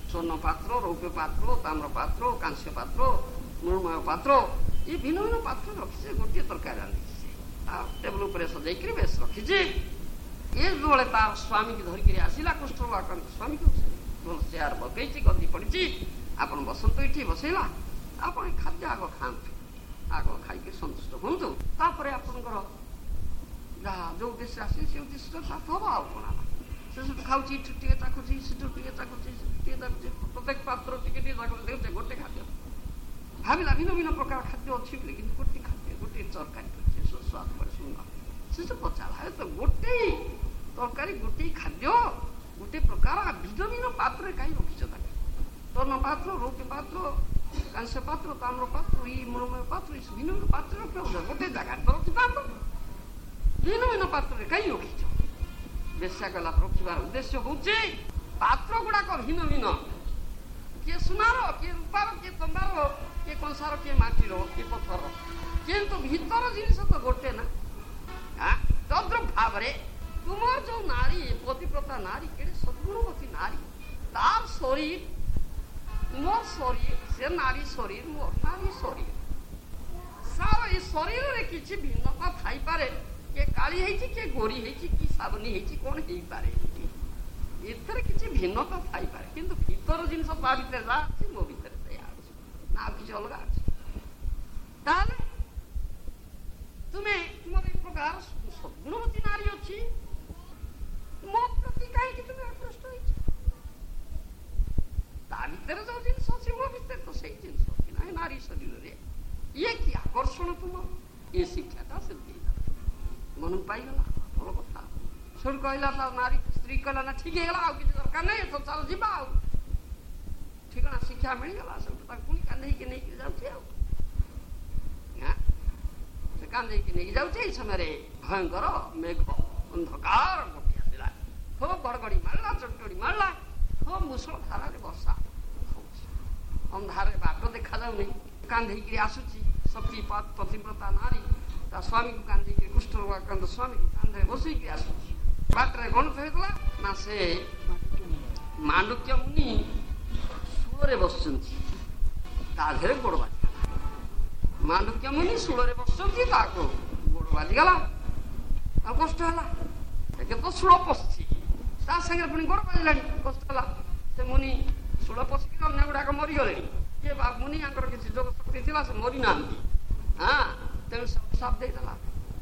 ସ୍ୱର୍ଣ୍ଣ ପାତ୍ର, ରୌପ୍ୟ ପାତ୍ର, ତାମ୍ର ପାତ୍ର, କାଂସ୍ୟ ପାତ୍ର, ମୃଣ୍ମୟ ପାତ୍ର, ଏ ଭିନ୍ନ ଭିନ୍ନ ପାତ୍ର ରଖିছে ଗୋଟିଏ ତରକାରୀ ରାନ୍ଧିଛି। ଆଉ ଟେବୁଲ ଉପରେ ସଜେଇକିରି ବେଶ ରଖିଛି। ଏ ଯେତେବେଳେ ତା ସ୍ୱାମୀକି ଧରିକିରି ଆସିଲା କୁଷ୍ଠରୋଗ ସ୍ୱାମୀକୁ ଭଲ ଚେୟାର ପକେଇଛି, ଗଦି ପଡ଼ିଛି, ଆପଣ ବସନ୍ତୁ ଏଠି ବସେଇଲା, ଆପଣ ଏ ଖାଦ୍ୟ ଆଗ ଖାଆନ୍ତୁ, ଆଗ ଖାଇକି ସନ୍ତୁଷ୍ଟ ହୁଅନ୍ତୁ, ତାପରେ ଆପଣଙ୍କର ଯାହା ଯୋଉ ଉଦ୍ଦେଶ୍ୟ ଆସିବେ ସେ ଉଦ୍ଦେଶ୍ୟ ପ୍ରାପ୍ତ ହବ। ଆଉ କଣ ହେଲା, ସେ ସେଠୁ ଖାଉଛି, ଏଠୁ ଟିକେ ଚାଖୁଛି, ସେଠୁ ଟିକେ ଚାଖୁଛି, ଟିକେ ଚାଖୁଛି, ପ୍ରତ୍ୟେକ ପାତ୍ର ଟିକେ ଟିକେ ଚାଖୁଛି, ଦେଖୁଛି ଗୋଟେ ଖାଦ୍ୟ ଭାବିଲା ଭିନ୍ନ ଭିନ୍ନ ପ୍ରକାର ଖାଦ୍ୟ ଅଛି ବୋଲି, କିନ୍ତୁ ଗୋଟେ ଖାଦ୍ୟ ଗୋଟେ ତରକାରୀ କରିছে ସୁସ୍ୱାଦ ପରେ ସୁନ୍ଦର। ସେ ସବୁ ପଚାରିଲା ତ ଗୋଟେ ତରକାରୀ ଗୋଟେ ଖାଦ୍ୟ ଗୋଟେ ପ୍ରକାର ଭିନ୍ନ ଭିନ୍ନ ପାତ୍ରରେ କାହିଁ ରଖିଛ ତାকে? ସ୍ୱର୍ଣ୍ଣ ପାତ୍ର, ରୌପ୍ୟ ପାତ୍ର, କାଂସ୍ୟ ପାତ୍ର, ତାମ୍ର ପାତ୍ର, ଏଇ ମୃଣ୍ମୟ ପାତ୍ର, ଏ ଭିନ୍ନ ଭିନ୍ନ ପାତ୍ରରେ ରଖିବ, ଗୋଟେ ଜାଗାରେ ତ ରଖିଥାନ୍ତ, ଭିନ୍ନ ଭିନ୍ନ ପାତ୍ରରେ କାହିଁ ରଖିଛ? ବେଶ୍ୟା କଲା ରଖିବାର ଉଦ୍ଦେଶ୍ୟ ହଉଛି ପାତ୍ର ଗୁଡାକ ଭିନ୍ନ ଭିନ୍ନ, କିଏ ସୁନାର, କିଏ ରୂପାର, କିଏ ତମ୍ବାର, କିଏ କଂସାର, କିଏ ମାଟିର, କିଏ ପଥର, କିନ୍ତୁ ଭିତର ଜିନିଷ ତ ଗୋଟେ ନା। ତଦ୍ରୁପ ଭାବରେ ତୁମର ଯୋଉ ନାରୀ ପତିବ୍ରତା ନାରୀ, କେଡ଼େ ସଦ୍ଗୁଣବତୀ ନାରୀ, ତାର ଶରୀର ମୋର ଶରୀର, ସେ ନାରୀ ଶରୀର ମୋର ନାରୀ ଶରୀର, ସାର ଏ ଶରୀରରେ କିଛି ଭିନ୍ନତା ଥାଇପାରେ, କିଏ କାଳି ହେଇଛି, କିଏ ଗୋରି ହେଇଛି, କି ସାବନୀ ହେଇଛି, କଣ ହେଇପାରେ, ଏଥିରେ କିଛି ଭିନ୍ନତା ଥାଇପାରେ, କିନ୍ତୁ ଭିତର ଜିନିଷ ତା ଭିତରେ ଯାହା ଅଛି ମୋ ଭିତରେ ସେଇଆ ଅଛି, ନା ଆଉ କିଛି ଅଲଗା ଅଛି? ତାହେଲେ ତୁମେ ତୁମର ଏ ପ୍ରକାର ସଦ୍ଗୁଣବତୀ ନାରୀ ଅଛି, ମୋ ପ୍ରତି କାହିଁକି ତୁମେ ଆକୃଷ୍ଟ ହେଇଛ? ତା ଭିତରେ ଯୋଉ ଜିନିଷ ଅଛି ମୋ ଭିତରେ ତ ସେଇ ଜିନିଷ ଅଛି ନା ନାରୀ ଶରୀରରେ, ଇଏ କି ଆକର୍ଷଣ ତୁମର? ଏ ଶିକ୍ଷାଟା ସେ ଦେଇଦେଲା, ମନକୁ ପାଇଗଲା, ଭଲ କଥା। ସେଠୁ କହିଲା ତା ନାରୀ ସ୍ତ୍ରୀ କହିଲା ନା ଠିକ ହେଇଗଲା, ଆଉ କିଛି ଦରକାର ନାହିଁ, ତ ଚାଲ ଯିବା, ଆଉ ଠିକଣା ଶିକ୍ଷା ମିଳିଗଲା। ସେଠୁ ତାକୁ ପୁଣି କାନ୍ଦେଇକି ନେଇକି ଯାଉଛି, ଆଉ ସେ କାନ୍ଦେଇକି ନେଇକି ଯାଉଛି। ଏଇ ସମୟରେ ଭୟଙ୍କର ମେଘ ଅନ୍ଧକାର ଗୋଟି ଆସିଲା, ଖୁବ ଗଡ଼ଗଡ଼ି ମାରିଲା, ଚଟଚଡ଼ି ମାରିଲା, ଖୁବ ମୂଷଳ ଧାରାରେ ବର୍ଷା ହଉଛି, ଅନ୍ଧାରରେ ବାଟ ଦେଖାଯାଉନି, କାନ୍ଦେଇକିରି ଆସୁଛି ସତୀ ପତିବ୍ରତା ନାରୀ ତା ସ୍ୱାମୀକୁ କାନ୍ଦେଇକିରି, କୁଷ୍ଠରୋଗ ଆକ୍ରାନ୍ତ ସ୍ୱାମୀକୁ କାନ୍ଧରେ ବସେଇକି ଆସୁଛି। ବାଟରେ କଣ ହେଇଥିଲା ନା ସେ ମାଣ୍ଡୁକ୍ୟ ମୁନି ଶୂଳରେ ବସିଛନ୍ତି, ତା ଦେହରେ ଗୋଡ଼ ବାଜିଗଲା। ମାଣ୍ଡୁକ୍ୟ ମୁନି ଶୂଳରେ ବସିଛନ୍ତି, ତାକୁ ଗୋଡ଼ ବାଜିଗଲା, ଆଉ କଷ୍ଟ ହେଲା। ଏକେ ତ ଶୂଳ ପଶିଛି, ତା ସାଙ୍ଗରେ ପୁଣି ଗୋଡ଼ ବାଜିଲାଣି, କଷ୍ଟ ହେଲା। ସେ ମୁନି ଶୂଳ ପଶିକି ଅନ୍ୟ ଗୁଡାକ ମରିଗଲେଣି, କିଏ ବା ମୁନି ଆଙ୍କର କିଛି ଯୋଗ ଶକ୍ତି ଥିଲା, ସେ ମରିନାହାନ୍ତି। ହଁ, ତେଣୁ ସାପ ଦେଇଦେଲା,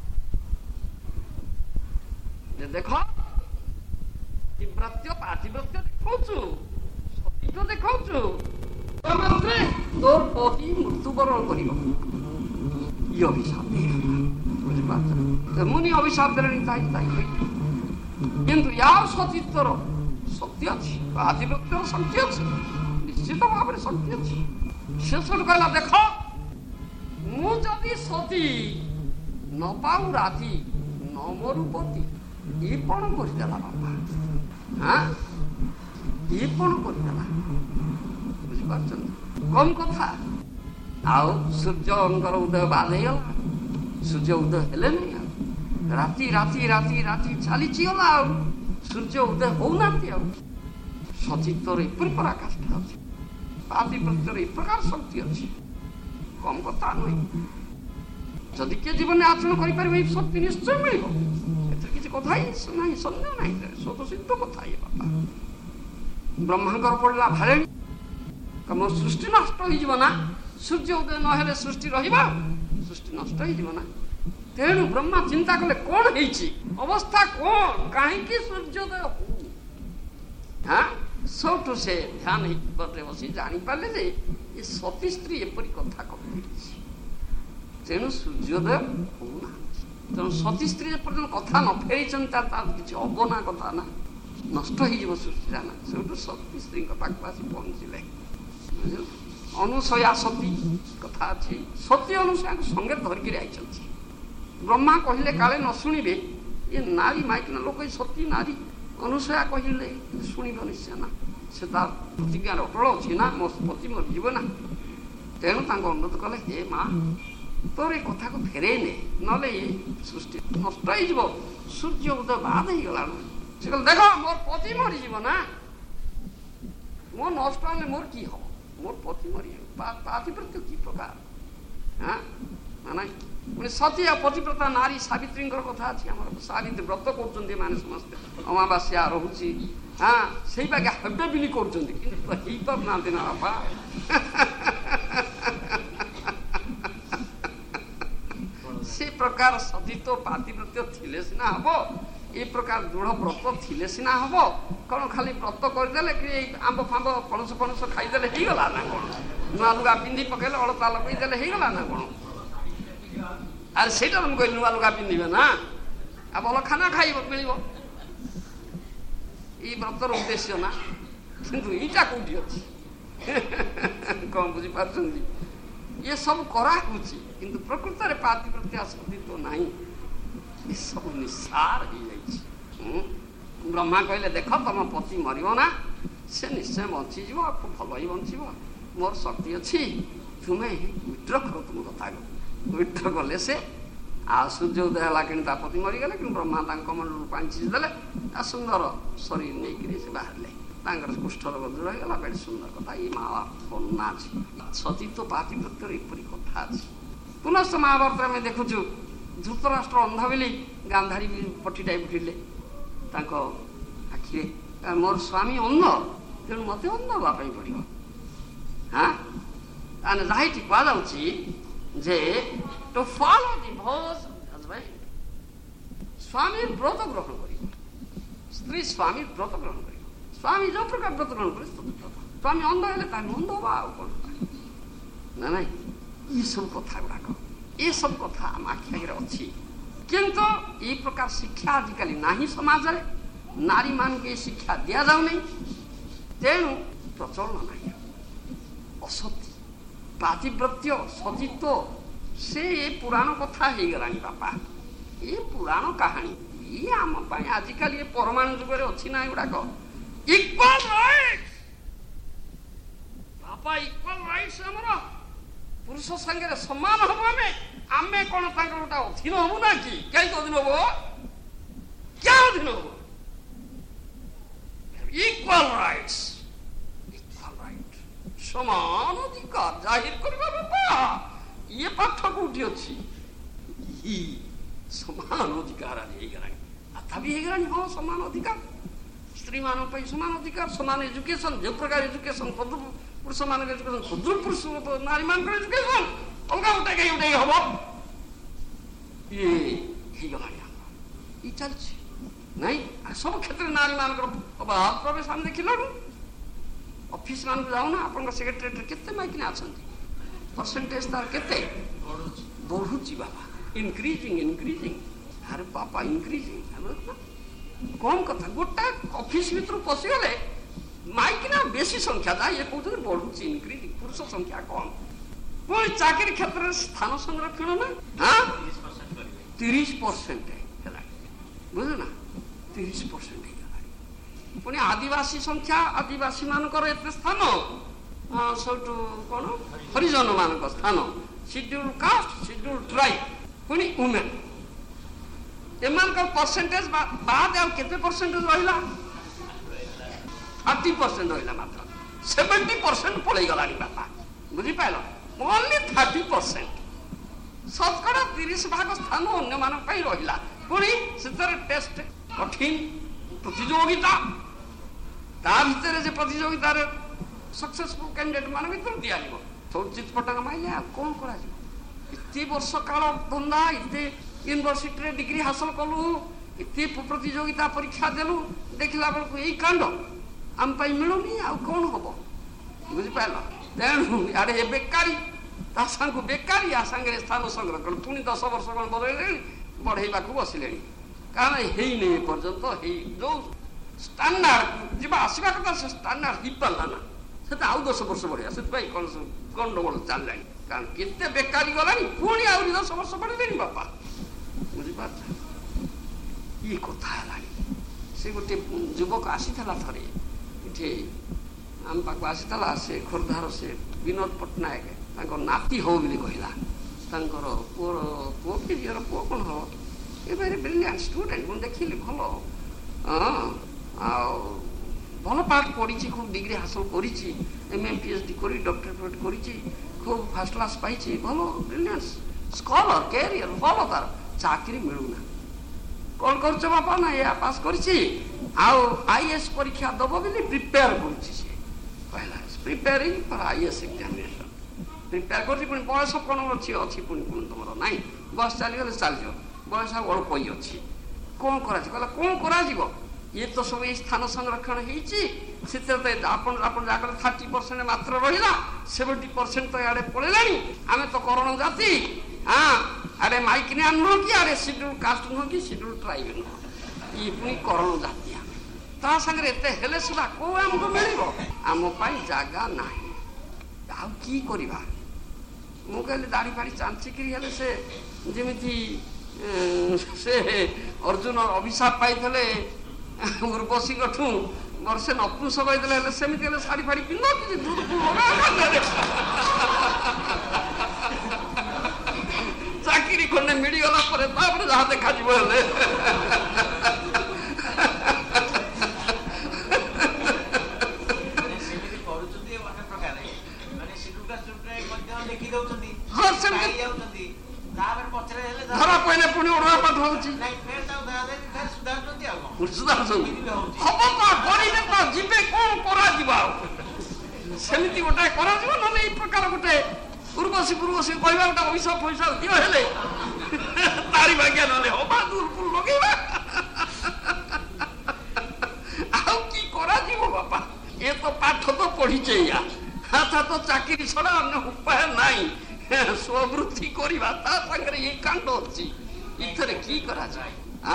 ଦେଖ ତିବ୍ରତ୍ୟ ପାତିବ୍ରତ୍ୟ ଦେଖାଉଛୁ, ସତୀତ୍ୱ ଦେଖାଉଛୁ, ତୋର ପତି ମୃତ୍ୟୁବରଣ କରିବ, ଇଏ ଅଭିଶାପ ଦେଇଦେଲା। ବୁଝିପାରୁଛ? ମୁନି ଅଭିଶାପ ଦେଲେଣି, ତାଇ ତାଇ କିନ୍ତୁ ୟାର ସତୀତ୍ୱର ଶକ୍ତି ଅଛି, ପାତିବ୍ରତ୍ୟର ଶକ୍ତି ଅଛି, ନିଶ୍ଚିତ ଭାବରେ ଶକ୍ତି ଅଛି। ସେ ସେଠୁ କହିଲା ଦେଖ, ମୁଁ ଯଦି ସତୀ ନ ପାଉ ରାତି ନ ମରୁ ପତି, ଇଏ କଣ କରିଦେଲା ବାପା, ହଁ ଇଏ କଣ କରିଦେଲା, ବୁଝିପାରୁଛନ୍ତି? କମ କଥା। ଆଉ ସୂର୍ଯ୍ୟଙ୍କର ଉଦୟ ବାଦ ହେଇଗଲା, ସୂର୍ଯ୍ୟ ଉଦୟ ହେଲେନି, ଆଉ ରାତି ରାତି ରାତି ରାତି ଚାଲିଛି ଗଲା, ଆଉ ସୂର୍ଯ୍ୟ ଉଦୟ ହଉନାହାନ୍ତି। ଆଉ ସତୀତ୍ୱର ଏପରି ପରାକାଷ୍ଠା ଅଛି, ପାତିବ୍ରତ୍ୟର ଏ ପ୍ରକାର ଶକ୍ତି ଅଛି, କମ କଥା ନୁହେଁ। ଯଦି କିଏ ଜୀବନରେ ଆଚରଣ କରିପାରିବ, ଏଇ ଶକ୍ତି ନିଶ୍ଚୟ ମିଳିବ, ଏଥିରେ କିଛି କଥା ହିଁ ନାହିଁ, ସନ୍ଦେହ ନାହିଁ, ସ୍ୱତଃସିଦ୍ଧ କଥା। ଇଏ ବାପା ବ୍ରହ୍ମାଙ୍କର ପଡ଼ିଲା ଭାଳେଣି, ମୋ ସୃଷ୍ଟି ନଷ୍ଟ ହେଇଯିବ ନା, ସୂର୍ଯ୍ୟ ଉଦୟ ନହେଲେ ସୃଷ୍ଟି ରହିବ, ସୃଷ୍ଟି ନଷ୍ଟ ହେଇଯିବ ନା। ତେଣୁ ବ୍ରହ୍ମା ଚିନ୍ତା କଲେ କଣ ହେଇଛି, ଅବସ୍ଥା କଣ, କାହିଁକି ସୂର୍ଯ୍ୟୋଦୟ ହଉନି? ହଁ, ସଉଠୁ ସେ ଧ୍ୟାନ ହେଇକି ବସି ଜାଣିପାରିଲେ ଯେ ଏ ସତୀ ସ୍ତ୍ରୀ ଏପରି କଥା କହିଛି, ତେଣୁ ସୂର୍ଯ୍ୟୋଦୟ ହଉନାହାନ୍ତି। ତେଣୁ ସତୀ ସ୍ତ୍ରୀ ଯେପର୍ଯ୍ୟନ୍ତ କଥା ନ ଫେରିଛନ୍ତି, ତାର ତାର କିଛି ହବ ନା, କଥା ନା, ନଷ୍ଟ ହେଇଯିବ ସୃଷ୍ଟିଟା ନା। ସେଠୁ ସତୀ ସ୍ତ୍ରୀଙ୍କ ପାଖକୁ ଆସି ପହଞ୍ଚିଲେ। ଅନୁସୟା ସତୀ କଥା ଅଛି, ସତୀ ଅନୁସୟାଙ୍କୁ ସଙ୍ଗେ ଧରିକିରି ଆଇଛନ୍ତି। ବ୍ରହ୍ମା କହିଲେ କାଳେ ନ ଶୁଣିବେ, ଏ ନାରୀ ମାଇକିନା ଲୋକ, ଏ ସତୀ ନାରୀ ଅନୁସୟା କହିଲେ ଶୁଣିବ ନିଶ୍ଚୟ ନା, ସେ ତାର ପ୍ରତିଜ୍ଞାର ଅଟଳ ଅଛି ନା, ମୋ ପତି ମରିଯିବ ନା। ତେଣୁ ତାଙ୍କୁ ଅନୁରୋଧ କଲେ, ହେ ମା, ତୋର ଏ କଥାକୁ ଫେରେଇ ନେ, ନହେଲେ ଏ ସୃଷ୍ଟି ନଷ୍ଟ ହେଇଯିବ, ସୂର୍ଯ୍ୟ ଉଦୟ ବାଦ ହେଇଗଲାଣି। ସେ କହିଲେ ଦେଖ, ମୋର ପତି ମରିଯିବ ନା, ମୋ ନଷ୍ଟ ହେଲେ ମୋର କି ହବ, ମୋର ପତି ମରି ପାତିବ୍ରତ୍ୟ କି ପ୍ରକାର ନା ନାଇଁ। ପୁଣି ସତୀ ଆଉ ପତିବ୍ରତା ନାରୀ ସାବିତ୍ରୀଙ୍କର କଥା ଅଛି ଆମର। ସାବିତ୍ରୀ ବ୍ରତ କରୁଛନ୍ତି ମାନେ ସମସ୍ତେ, ଅମାବାସ୍ୟା ରହୁଛି, ହଁ ସେଇ ବାଗେ ହେବେ ବୋଲି କରୁଛନ୍ତି, କିନ୍ତୁ ହେଇପାରୁନାହାନ୍ତି ନା ବାପା। ସେ ପ୍ରକାର ସତୀତ୍ୱ ପାତିବ୍ରତ୍ୟ ଥିଲେ ସିନା ହବ, ଏ ପ୍ରକାର ଦୃଢ଼ ବ୍ରତ ଥିଲେ ସିନା ହବ। କଣ ଖାଲି ବ୍ରତ କରିଦେଲେ କି ଆମ୍ବ ଫାମ୍ବ ପଣସ ଫଣସ ଖାଇଦେଲେ ହେଇଗଲା ନା କଣ? ନୂଆ ଲୁଗା ପିନ୍ଧି ପକେଇଲେ ଅଳତା ଲଗେଇଦେଲେ ହେଇଗଲା ନା କଣ? ଆରେ ସେଇଟା ମୁଁ କହିଲି ନୂଆ ଲୁଗା ପିନ୍ଧିବେ ନା, ଆଉ ଭଲ ଖାନା ଖାଇବ ମିଳିବ, ଏଇ ବ୍ରତର ଉଦ୍ଦେଶ୍ୟ ନା। କିନ୍ତୁ ଏଇଟା କୋଉଠି ଅଛି? କଣ ବୁଝିପାରୁଛନ୍ତି? ଏ ସବୁ କରାହଉଛି, କିନ୍ତୁ ପ୍ରକୃତରେ ପାତିବ୍ରତ୍ୟ ସତୀତ୍ୱ ନାହିଁ। ଏସବୁ ନିସାର ହେଇଯାଇଛି। ବ୍ରହ୍ମା କହିଲେ ଦେଖ ତମ ପତି ମରିବ ନା, ସେ ନିଶ୍ଚୟ ବଞ୍ଚିଯିବ, ଆଉ ଖୁବ ଭଲ ହିଁ ବଞ୍ଚିବ, ମୋର ଶକ୍ତି ଅଛି, ତୁମେ ୱିଡ୍ର କର ତୁମ କଥାକୁ। ୱିଡ୍ର କଲେ ସେ, ଆଉ ସୂର୍ଯ୍ୟ ଉଦୟ ହେଲା କିଣି ତା ପତି ମରିଗଲେ, କିନ୍ତୁ ବ୍ରହ୍ମା ତାଙ୍କ ମଣ୍ଡଳରୁ ପାଣି ଛିଞ୍ଚି ଦେଲେ, ତା ସୁନ୍ଦର ଶରୀର ନେଇକିରି ସେ ବାହାରିଲେ। ତାଙ୍କର କୁଷ୍ଠ ରୋଗ ଦୂର ହେଇଗଲା। ବେଶ ସୁନ୍ଦର କଥା, ଏଇ ମହାଭାରତ ବର୍ଣ୍ଣନା ଅଛି। ସତୀତ୍ୱ ପାତିବ୍ରତ୍ୟର ଏପରି କଥା ଅଛି। ପୁନଶ୍ଚ ମହାଭାରତରେ ଆମେ ଦେଖୁଛୁ ଧୃତରାଷ୍ଟ୍ର ଅନ୍ଧ ବୋଲି ଗାନ୍ଧାରୀ ବି ପଠିଟାଇ ଉଠିଲେ ତାଙ୍କ ଆଖିରେ, ମୋର ସ୍ୱାମୀ ଅନ୍ଧ, ତେଣୁ ମୋତେ ଅନ୍ଧ ହେବା ପାଇଁ ପଡ଼ିବ। ହଁ ତାହେଲେ ଯାହା ଏଠି କୁହାଯାଉଛି ଯେ to follow the vows husband, ସ୍ୱାମୀ ବ୍ରତ ଗ୍ରହଣ କରିବ, ସ୍ତ୍ରୀ ସ୍ୱାମୀ ବ୍ରତ ଗ୍ରହଣ କରିବ। ସ୍ୱାମୀ ଯୋଉ ପ୍ରକାର ବ୍ରତ ଗ୍ରହଣ କରିବ, ସ୍ୱାମୀ ଅନ୍ଧ ହେଲେ ତାହେଲେ ଅନ୍ଧ ହବା ଆଉ କଣ ନା ନାଇଁ। ଏସବୁ କଥା ଗୁଡାକ, ଏସବୁ କଥା ଆମ ଆଖି ଆଗରେ ଅଛି, କିନ୍ତୁ ଏଇ ପ୍ରକାର ଶିକ୍ଷା ଆଜିକାଲି ନାହିଁ ସମାଜରେ। ନାରୀମାନଙ୍କୁ ଏ ଶିକ୍ଷା ଦିଆଯାଉନାହିଁ, ତେଣୁ ପ୍ରଚଳନ ନାହିଁ। ଅସତୀ ପାତିବ୍ରତ୍ୟ ସତୀତ୍ୱ ସେ ଏ ପୁରାଣ କଥା ହେଇଗଲାଣି ବାପା, ଏ ପୁରାଣ କାହାଣୀ। ଇଏ ଆମ ପାଇଁ ଆଜିକାଲି ଏ ପରମାଣୁ ଯୁଗରେ ଅଛି ନା ଏଗୁଡାକ। ଇକ୍ୱାଲ ରାଇଟ୍ସ ବାପା, ଇକ୍ୱାଲ ରାଇଟ୍ସ ଆମର, ପୁରୁଷ ସାଙ୍ଗରେ ସମାନ ହବ। ଆମେ ଆମେ କଣ ତାଙ୍କର ଗୋଟେ ଅଧୀନ ହବୁ ନା କି? କେହି ଅଧୀନ ହବ, କ୍ୟା ଅଧୀନ ହବ? ଇକ୍ୱାଲ ରାଇଟ୍ସ, ଇକ୍ୱାଲ ରାଇଟ୍, ସମାନ ଅଧିକାର ଜାହିର କରିବା ବାପା। ଇଏ ପାଠ କୋଉଠି ଅଛି? ସମାନ ଅଧିକାର ଆଜି ହେଇଗଲାଣି, ତଥାପି ହେଇଗଲାଣି। ହଁ ସମାନ ଅଧିକାର, ସ୍ତ୍ରୀ ମାନଙ୍କ ପାଇଁ ସମାନ ଅଧିକାର, ସମାନ ଏଜୁକେସନ। ଯୋଉ ପ୍ରକାର ଏଜୁକେସନ ପୁରୁଷ ମାନଙ୍କ ଏଜୁକେସନ, କ୍ଷୁଦ୍ର ପୁରୁଷ ନାରୀ ମାନଙ୍କର ଏଜୁକେସନ ଅଲଗା ଗୋଟେ କେହି ଗୋଟେ ହବ, ଇଏ ହେଇଗଲାଣି ଆମର, ଇଏ ଚାଲିଛି ନାଇଁ। ସବୁ କ୍ଷେତ୍ରରେ ନାରୀ ମାନଙ୍କର ଅଭାବ ପ୍ରବେଶ ଆମେ ଦେଖିଲାରୁ। ଅଫିସ ମାନଙ୍କୁ ଯାଉନା, ଆପଣଙ୍କ ସେକ୍ରେଟାରିଏଟରେ କେତେ ମାଇକିନା ଅଛନ୍ତି, ପରସେଣ୍ଟେଜ ତାର କେତେ ବଢୁଛି ବାବା, ଇନକ୍ରିଜିଂ ଇନକ୍ରିଜିଂ। ଆରେ ବାପା ଇନକ୍ରିଜିଂ କମ କଥା। ଗୋଟା ଅଫିସ ଭିତରୁ ପଶିଗଲେ ମାଇକିନା ବେଶୀ ସଂଖ୍ୟା, ଯାହା ଇଏ କହୁଛନ୍ତି ବଢୁଛି ଇନକ୍ରିଜିଂ, ପୁରୁଷ ସଂଖ୍ୟା କମ। ପୁଣି ଚାକିରି କ୍ଷେତ୍ରରେ ସ୍ଥାନ ସଂରକ୍ଷଣ ନା, ହଁ ତିରିଶ ପରସେଣ୍ଟ ହେଲାଣି, ବୁଝୁ ନା, ତିରିଶ ପରସେଣ୍ଟ ହେଇଗଲାଣି। ପୁଣି ଆଦିବାସୀ ସଂଖ୍ୟା, ଆଦିବାସୀ ମାନଙ୍କର ଏତେ ସ୍ଥାନ, ସବୁଠୁ କଣ ହରିଜନ ମାନଙ୍କ ସ୍ଥାନ, ସିଡ୍ୟୁଲ କାଷ୍ଟ, ସିଡ୍ୟୁଲ ଟ୍ରାଇବ, ପୁଣି ଓମେନ୍, ଏମାନଙ୍କର ପରସେଣ୍ଟେଜ ବାଦ ଆଉ କେତେ ପରସେଣ୍ଟେଜ ରହିଲା? ଥାର୍ଟି ପରସେଣ୍ଟ ରହିଲା ମାତ୍ର। ସେଭେଣ୍ଟି ପରସେଣ୍ଟ ପଳେଇଗଲାଣି ବାପା, ବୁଝିପାରିଲ? ଓନ୍ଲି ଥାର୍ଟି ପରସେଣ୍ଟ, ଶତକଡ଼ା ତିରିଶ ଭାଗ ସ୍ଥାନ ଅନ୍ୟମାନଙ୍କ ପାଇଁ ରହିଲା। ପୁଣି ସେଥିରେ ଟେଷ୍ଟ, କଠିନ ପ୍ରତିଯୋଗିତା, ତା ଭିତରେ ଯେ ପ୍ରତିଯୋଗିତାରେ ସକ୍ସେସଫୁଲ କ୍ୟାଣ୍ଡିଡେଟ ମାନ ଭିତରୁ ଦିଆଯିବ। ସବୁ ଚିତପଟାକ ମାଇଲେ ଆଉ କଣ କରାଯିବ? ଏତେ ବର୍ଷ କାଳ ଧନ୍ଦା, ଏତେ ୟୁନିଭର୍ସିଟିରେ ଡିଗ୍ରୀ ହାସଲ କଲୁ, ଏତେ ପ୍ରତିଯୋଗିତା ପରୀକ୍ଷା ଦେଲୁ, ଦେଖିଲା ବେଳକୁ ଏଇ କାଣ୍ଡ ଆମ ପାଇଁ ମିଳୁନି, ଆଉ କଣ ହବ? ବୁଝିପାରିଲ? ତେଣୁ ଆଡେ ଏ ବେକାରୀ, ତା ସାଙ୍ଗକୁ ବେକାରୀ, ଆ ସାଙ୍ଗରେ ସ୍ଥାନ ସଂଗ୍ରହ କଲେ ପୁଣି ଦଶ ବର୍ଷ କଣ ବଦଳେଇଲେଣି, ବଢେଇବାକୁ ବସିଲେଣି। କାରଣ ହେଇନି ଏ ପର୍ଯ୍ୟନ୍ତ, ହେଇ ଯୋଉ ଷ୍ଟାଣ୍ଡାର୍ଡ ଯିବା ଆସିବା କଥା ସେ ଷ୍ଟାଣ୍ଡାର୍ଡ ହେଇପାରିଲା ନା, ସେଟା ଆଉ ଦଶ ବର୍ଷ ବଢିଆ। ସେଥିପାଇଁ କଣ ଗଣ୍ଡଗୋଳ ଚାଲିଲାଣି, କାରଣ କେତେ ବେକାରୀ ଗଲାଣି, ପୁଣି ଆହୁରି ଦଶ ବର୍ଷ ବଢିଲେଣି ବାପା, ବୁଝିପାରୁଛ? ଇଏ କଥା ହେଲାଣି। ସେ ଗୋଟେ ଯୁବକ ଆସିଥିଲା ଥରେ ଏଠି ଆମ ପାଖକୁ ଆସିଥିଲା, ସେ ଖୋର୍ଦ୍ଧାର ସେ ବିନୋଦ ପଟ୍ଟନାୟକ, ତାଙ୍କ ନାତି ହଉ ବୋଲି କହିଲା। ତାଙ୍କର ପୁଅର ପୁଅ କି ଝିଅର ପୁଅ କଣ ହବ, ଏ ଭେରି ବ୍ରିଲିଆଣ୍ଟ ଷ୍ଟୁଡେଣ୍ଟ, ମୁଁ ଦେଖିଲି ଭଲ, ହଁ ଆଉ ଭଲ ପାଠ ପଢ଼ିଛି, খুব ডিগ্রি হাসল করেছি, এম এ পিএইচডি করে ডক্টরেট করেছি, খুব ফার্স্ট ক্লাস পাইছি, ভালো ব্রিলিয়ান্স স্কলার ক্যারিয়ার ভালো, তার চাকরি মিলুনা। কোন করছো বাপা? না এ পাস করেছি, আউ আইএস পরীক্ষা দেব বলে প্রিপেয়ার করছি। সে পহলা preparing for IAS examination prepare করছি। পুଣି বয়স କ'ଣ ଅଛି ଅଛି ପୁଣି ପୁଣି ତୁମର ନାହିଁ, ବୟସ ଚାଲିଗଲେ ଚାଲିଯିବ, ବୟସ ଆଉ ଅଳ୍ପ ହିଁ ଅଛି, କ'ଣ କରାଯିବ? କହିଲା କ'ଣ କରାଯିବ? ଇଏ ତ ସବୁ ଏଇ ସ୍ଥାନ ସଂରକ୍ଷଣ ହେଇଛି, ସେଥିରେ ତ ଆପଣ ଆପଣ ଯାହା କଲେ ଥାର୍ଟି ପରସେଣ୍ଟ ମାତ୍ର ରହିଲା, ସେଭେଣ୍ଟି ପରସେଣ୍ଟ ତ ଇଆଡ଼େ ପଳେଇଲାଣି। ଆମେ ତ କରଣ ଜାତି, ହଁ ଆଡ଼େ ମାଇକିନିଆ ନୁହଁ କି ଆଡ଼େ ସିଡ୍ୟୁଲ କାଷ୍ଟ ନୁହଁ କି ସିଡ୍ୟୁଲ ଟ୍ରାଇବ ନୁହଁ, ଇଏ ପୁଣି କରଣ ଜାତି। ଆମେ ତା ସାଙ୍ଗରେ ଏତେ ହେଲେ ସୁଦ୍ଧା କୋଉ ଆମକୁ ମିଳିବ? ଆମ ପାଇଁ ଜାଗା ନାହିଁ, ଆଉ କି କରିବା? ମୁଁ କହିଲି ଦାଢ଼ି ଫାଡ଼ି ଚାଞ୍ଚିକିରି ହେଲେ ସେ ଯେମିତି ସେ ଅର୍ଜୁନ ଅଭିଶାପ ପାଇଥିଲେ ଉର୍ବଶୀଙ୍କଠୁ ବର୍ଷେ ନପୁଂସକ ହେଇଥିଲେ, ହେଲେ ସେମିତି ହେଲେ ଶାଢ଼ୀ ଫାଡ଼ି ପିନ୍ଧ କିଛି ଚାକିରି ଖଣ୍ଡେ ମିଳିଗଲା ପରେ ତାପରେ ଯାହା ଦେଖାଯିବ। ହେଲେ ଧରା ପଇଲେ ପୁଣି ଓଡିଆ ପାଠ ହଉଛି, ହବ ତ କରିବେ ତ ଯିବେ, କଣ କରାଯିବ? ଆଉ ସେମିତି ଗୋଟେ କରାଯିବ, ନହେଲେ ଏଇ ପ୍ରକାର ଗୋଟେ ପୂର୍ବଶୀ ପୂର୍ବଶୀ କହିବା ଗୋଟେ ପଇସା ପଇସା ଦିଅ ହେଲେ ତାରି ଭାଗ୍ୟ, ନହେଲେ ହବା ଦୂରକୁ ଲଗେଇବା। ଆଉ କି କରାଯିବ ବାପା? ଏ ତ ପାଠ ତ ପଢିଛେ, ୟା ତା ତ ଚାକିରି ଛଡା ଅନ୍ୟ ଉପାୟ ନାହିଁ, ସ୍ୱବୃତ୍ତି କରିବା, ତା ସାଙ୍ଗରେ ଏଇ କାଣ୍ଡ ଅଛି, ଏଥିରେ କି କରାଯାଏ?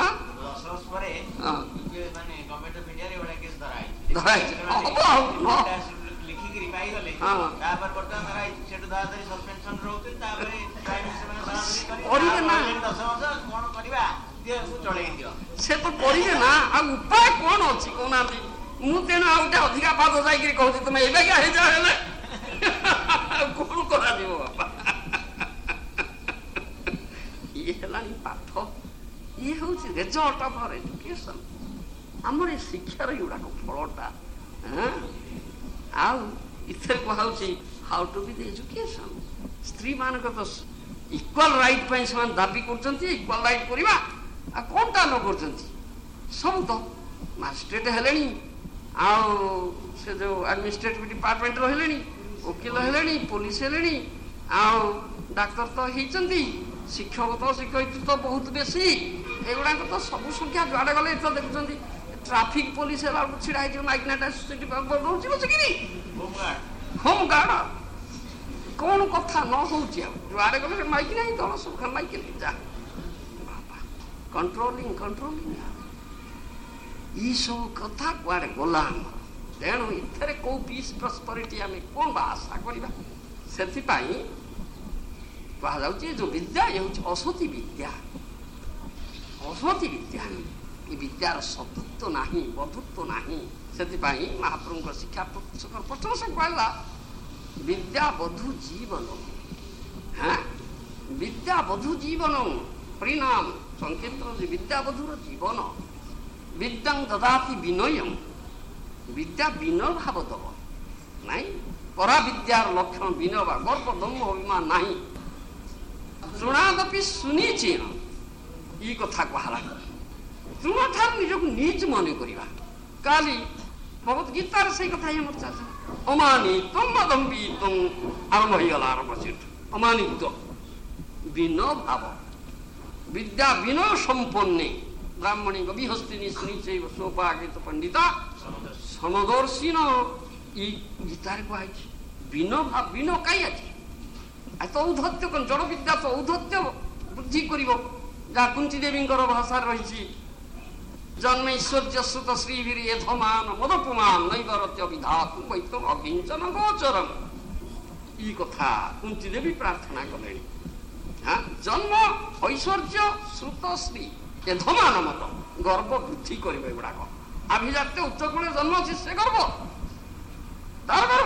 ସେ ତ କରିବେ ନା, ଆଉ ଉପାୟ କଣ ଅଛି କହୁନାହାନ୍ତି? ମୁଁ ତେଣୁ ଆଉ ଗୋଟେ ଅଧିକା ପାଦ ଯାଇକିରି କହୁଛି, ତମେ ଏବେ ହେଇଯାଅ, ହେଲେ କଣ କରାଯିବ ବାପା? ଇଏ ହେଲାଣି ପାଠ, ଇଏ ହଉଛି ରେଜଲ୍ଟ ଅଫ୍ ଆୱାର ଏଜୁକେସନ, ଆମର ଏ ଶିକ୍ଷାର ଏଗୁଡାକ ଫଳଟା। ଆଉ ଏଥିରେ କୁହାଉଛି how to B the education. ସ୍ତ୍ରୀ ମାନଙ୍କ ତ ଇକ୍ୱାଲ ରାଇଟ୍ ପାଇଁ ସେମାନେ ଦାବି କରୁଛନ୍ତି, ଇକ୍ୱାଲ ରାଇଟ୍ କରିବା, ଆଉ କଣଟା ନ କରୁଛନ୍ତି? ସବୁ ତ ମାଜିଷ୍ଟ୍ରେଟ ହେଲେଣି, ଆଉ ସେ ଯୋଉ ଆଡମିନିଷ୍ଟ୍ରେଟିଭ ଡିପାର୍ଟମେଣ୍ଟର ହେଲେଣି, ଓକିଲ ହେଲେଣି, ପୋଲିସ ହେଲେଣି, ଆଉ ଡାକ୍ତର ତ ହେଇଛନ୍ତି, ଶିକ୍ଷକ ତ ଶିକ୍ଷୟିତ୍ରୀ ତ ବହୁତ ବେଶୀ, ଏଗୁଡାକ ତ ସବୁ ସଂଖ୍ୟା ଯୁଆଡେ ଗଲେ ତ ଦେଖୁଛନ୍ତି। ଟ୍ରାଫିକ ପୋଲିସ ହେଲା ବେଳକୁ ଛିଡା ହେଇଯିବ, ମାଇକିନାଟା ରହୁଛି ବସିକିରି, ହୋମଗାର୍ଡ, କଣ କଥା ନ ହଉଛି? ଆଉ ଯୁଆଡେ ଗଲେ ମାଇକି ନାହିଁ, ଦଳ ସବୁ ଖାଲି ମାଇକି ନାହିଁ, ଯା ବାବା କଣ୍ଟ୍ରୋଲିଂ କଣ୍ଟ୍ରୋଲିଂ, ଇ ସବୁ କଥା କୁଆଡେ ଗଲା ଆମର? ତେଣୁ ଏଥିରେ କୋଉ ପିସ୍ ପ୍ରସ୍ପରିଟି ଆମେ କଣ ବା ଆଶା କରିବା? ସେଥିପାଇଁ କୁହାଯାଉଛି ଯୋଉ ବିଦ୍ୟା ଇଏ ହଉଛି ଅସତୀ ବିଦ୍ୟା, ଅସତୀ ବିଦ୍ୟା, ଏ ବିଦ୍ୟାର ସତତ୍ୱ ନାହିଁ, ବଧୁତ୍ୱ ନାହିଁ। ସେଥିପାଇଁ ମହାପ୍ରଭୁଙ୍କ ଶିକ୍ଷା ପ୍ରଥମ ସେ କହିଲା ବିଦ୍ୟା ବଧୁ ଜୀବନ, ହଁ ବିଦ୍ୟା ବଧୁ ଜୀବନ ପରିଣାମ ସଂକେତ ବିଦ୍ୟାବଧୂର ଜୀବନ। ବିଦ୍ୟାଂ ଦଦାତି ବିନୟଂ, ବିଦ୍ୟା ବିନୟ ଭାବ ଦବ ନାଇଁ, ପରା ବିଦ୍ୟାର ଲକ୍ଷଣ ବିନୟ ବା ଗର୍ବ ଦମ୍ଭ ଅଭିମାନ ନାହିଁ। ତୃଣାଦପି ଶୁଣିଛି, ଇ କଥା କୁହାଲା, ତୃଣଠାରୁ ନିଜକୁ ନିଜ ମନେ କରିବା। କାଲି ଭଗବତ ଗୀତାରେ ସେଇ କଥା ହିଁ ଆମର ଚାଲିଛି, ଅମାନିତଂ ମଦମ୍ବିତଂ, ଆରମ୍ଭ ହେଇଗଲା ଆରମ୍ଭ ସେଠୁ। ଅମାନିତ ବିନୟ ଭାବ, ବିଦ୍ୟା ବିନୟ ସମ୍ପନ୍ନେ ବ୍ରାହ୍ମଣୀ ଗବିହସ୍ତିନି ଶୁଣିଚୈବ ସୋପାଗିତ ପଣ୍ଡିତା ସମଦର୍ଶୀନ, ଇ ଗୀତାରେ କୁହାଯାଇଛି। ବିନୟ ଭାବ, ବିନୟ କାହିଁ ଅଛି? ଆଉ ତ ଔଦ୍ଧତ୍ୟ କଣ? ଜଡ଼ ବିଦ୍ୟା ତ ଔଦ୍ଧତ୍ୟ ବୃଦ୍ଧି କରିବ, ଯାହା କୁନ୍ତୀ ଦେବୀଙ୍କର ଭାଷାରେ ରହିଛି, ଜନ୍ମ ଐଶ୍ୱର୍ଯ୍ୟ ଶ୍ରୁତ ଶ୍ରୀଭିର ଏଧମାନ ମଦପମାନ ନୈବରତ୍ୟ ବିଧାତୁ ବୈତମ ଅକିଞ୍ଚନ ଗୋଚରମ, ଇ କଥା କୁନ୍ତୀ ଦେବୀ ପ୍ରାର୍ଥନା କଲେଣି। ହଁ ଜନ୍ମ ଐଶ୍ୱର୍ଯ୍ୟ ଶ୍ରୁତ ଶ୍ରୀ ଏଧମାନ ମତ, ଗର୍ବ ବୃଦ୍ଧି କରିବ ଏଗୁଡାକ। ଆଭିଜାତ୍ୟ ଉଚ୍ଚ କୋଣରେ ଜନ୍ମ ଅଛି, ସେ ଗର୍ବ, ତାର ଗର୍ବ।